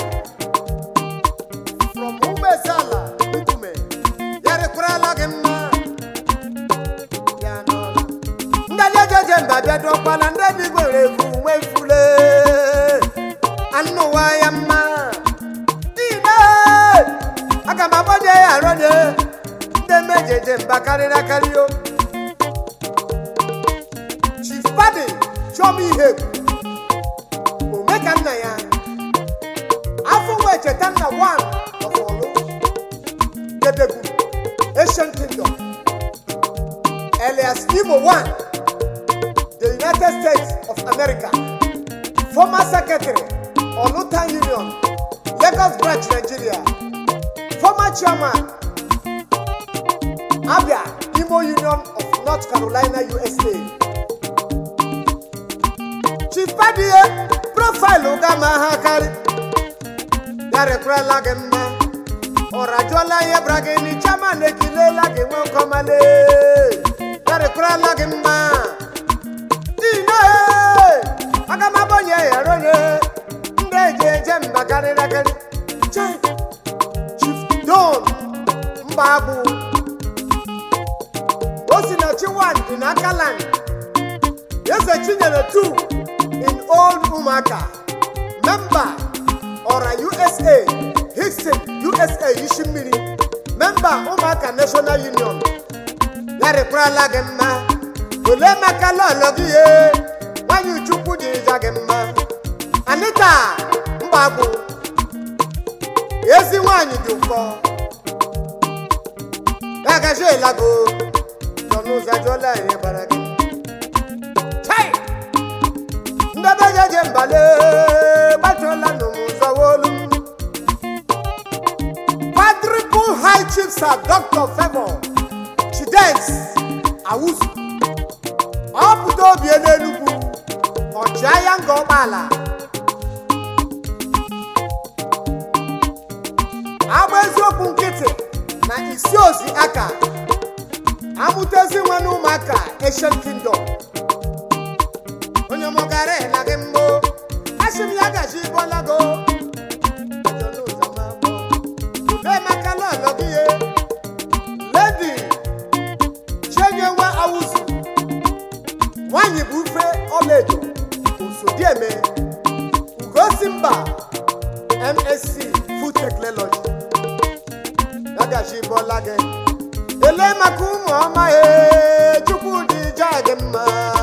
from Umezala Nkume ya rịkwurala gị mma jeje mba bịa dọkwala ndị dị gwere efu nwe fule anụwa ya mma ine aga m agbanye ya arọnye ndị mejeje mba karịrị akarị o Chief Paddy Chioma Ihe ome ka nna ya afọ nwe cheta nna one of Olu Gedegwu Ancient Kingdom Elias Imo one the United States of America, former Secretary, Olutan Union, Lagos Branch, Nigeria, former Chairman, Abia Imo Union of North Carolina, USA. Chief Paddy profile Ugama Hakari, Yarekra Lagemma, or Rajola Yabragini, Chairman Ekile Lagemo Komale, Yarekra Lagemma. Aga mabonye yaronye ndeje mba karịrị akarị Chief Don Mbabu Osinachi 1 in Akaland Eze Chinyere 2 in Old Umaka member Ora USA Houston USA Ishimiri member Umaka National Union Yarekwala gị mma ole maka lọlọ gị nwanyị Chukwu jija gị mma Anita Mgbagbu ezi nwanyị dị ụkọ agaje lago jonu za jola ye barage chai ndabe je mbale batola no muzawolu quadruple high chief sir Dr. Favor Chidens Awusu oputo bi enenugu ojaya ngobala abeziokwu nkịtị na isi ozi aka amụtezi nwa n'ụmụaka Asian Kingdom onye mọgara na gị mbụ asị m ya gaji bọlago maka lọlọ gị ye Lady Chenyewa Awusu nwanyị bụ ufe ọlaedo Usodieme Ugosimba MSc Food Technology agaji bọlage ele maka ụmụ ọma Chukwudi jade mma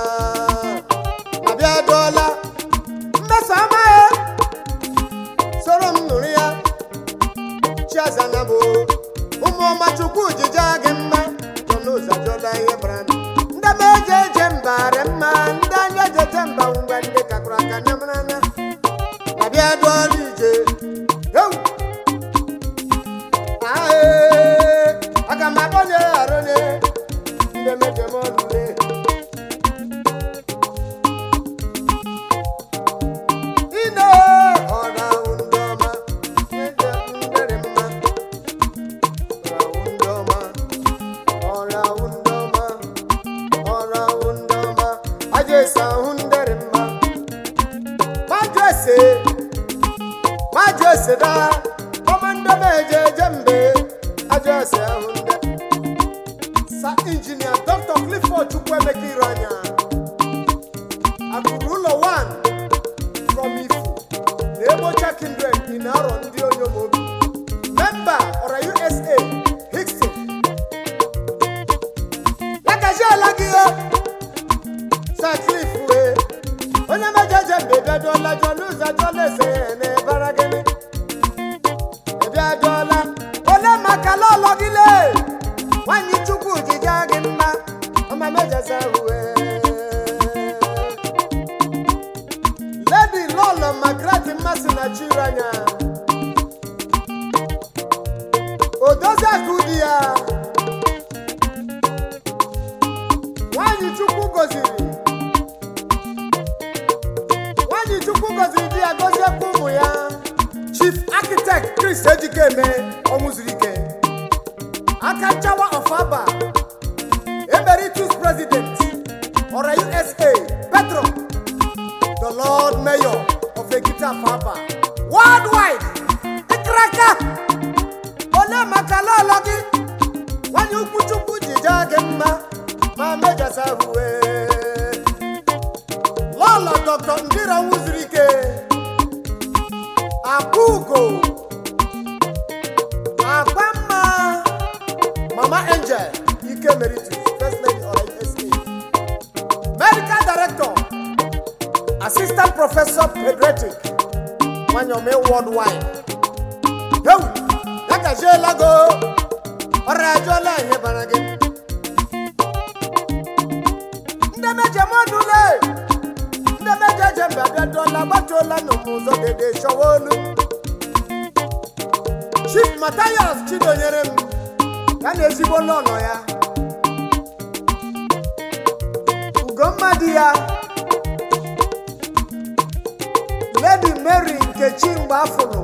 abịa dọla mmesa ọma soro m nụrụ ya chiazana bụ ụmụ ọma Chukwudi jade mma jọnụza jọla ihe bara ndị meje mbare mma ndị anya jeje mba ngwa ndị kakụrụ aka nyamarana abịa dọla ije aga m abonye arone ndị meje m ọnụle ine ọra undọma eje ndere mma ọra undọma ajesa ahụ ndere mma majese da kọmanda meje jembe ajese ahụ Engineer Dr. Clifford Chukwuemeka Iranya Akurulo 1 from Ifu Nebocha Kindred in Aaron Ndi Onyomobi Member Ora USA Hickson Lakaja Lagio Sir Cliff we Onye mejeje bebe dola joluza jolese ne barageni Bebe dola Ole makalo logile Wanyi Chukwudi jage mma Oma meja sawe Lady Lolo Magrati Masina Chiranya Odoza Kudia Wanyi Chukwu goziri dia gozie kumu ya Chief Architect Chris Ejikeme Omuzurike Akachawa of Aba Emeritus President Ora USA Petro the Lord Mayor of Ekita Faba worldwide Ikraka Ole makala logi Wanyu Chukwudi jage mma ma meja sahuwe Lolo Dr. Ndira Wuzurike Akugo Akwama Mama Angel Ike Emeritus First Lady of SA Medical Director Assistant Professor Pediatric Wanyome worldwide Yo Nakaje lago Orajola ihe barage Ndemeje module Ndemeje jembe abiadola batola no muzo dede shawolu Chief Matthias Chidonyerem Kana ezigbo n'ọnọ ya Ugomadi ya Lady Mary Nkechi Mgbafụrụ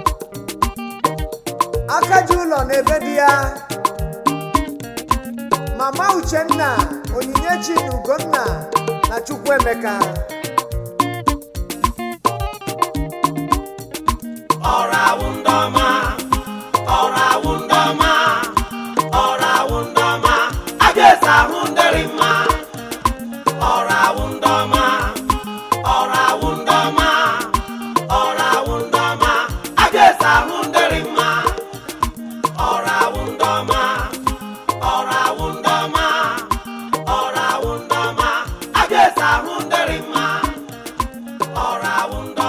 Akaji ụlọ n'ebe di ya Mama Uchenna Onyinyechi Ugonna na Chukwuemeka Ọra wundọma Ajesa ahụ ndere mma Ọra wundọma Ajesa ahụ ndere mma Ọra wundọma Ajesa ahụ ndere mma Ọra wundọma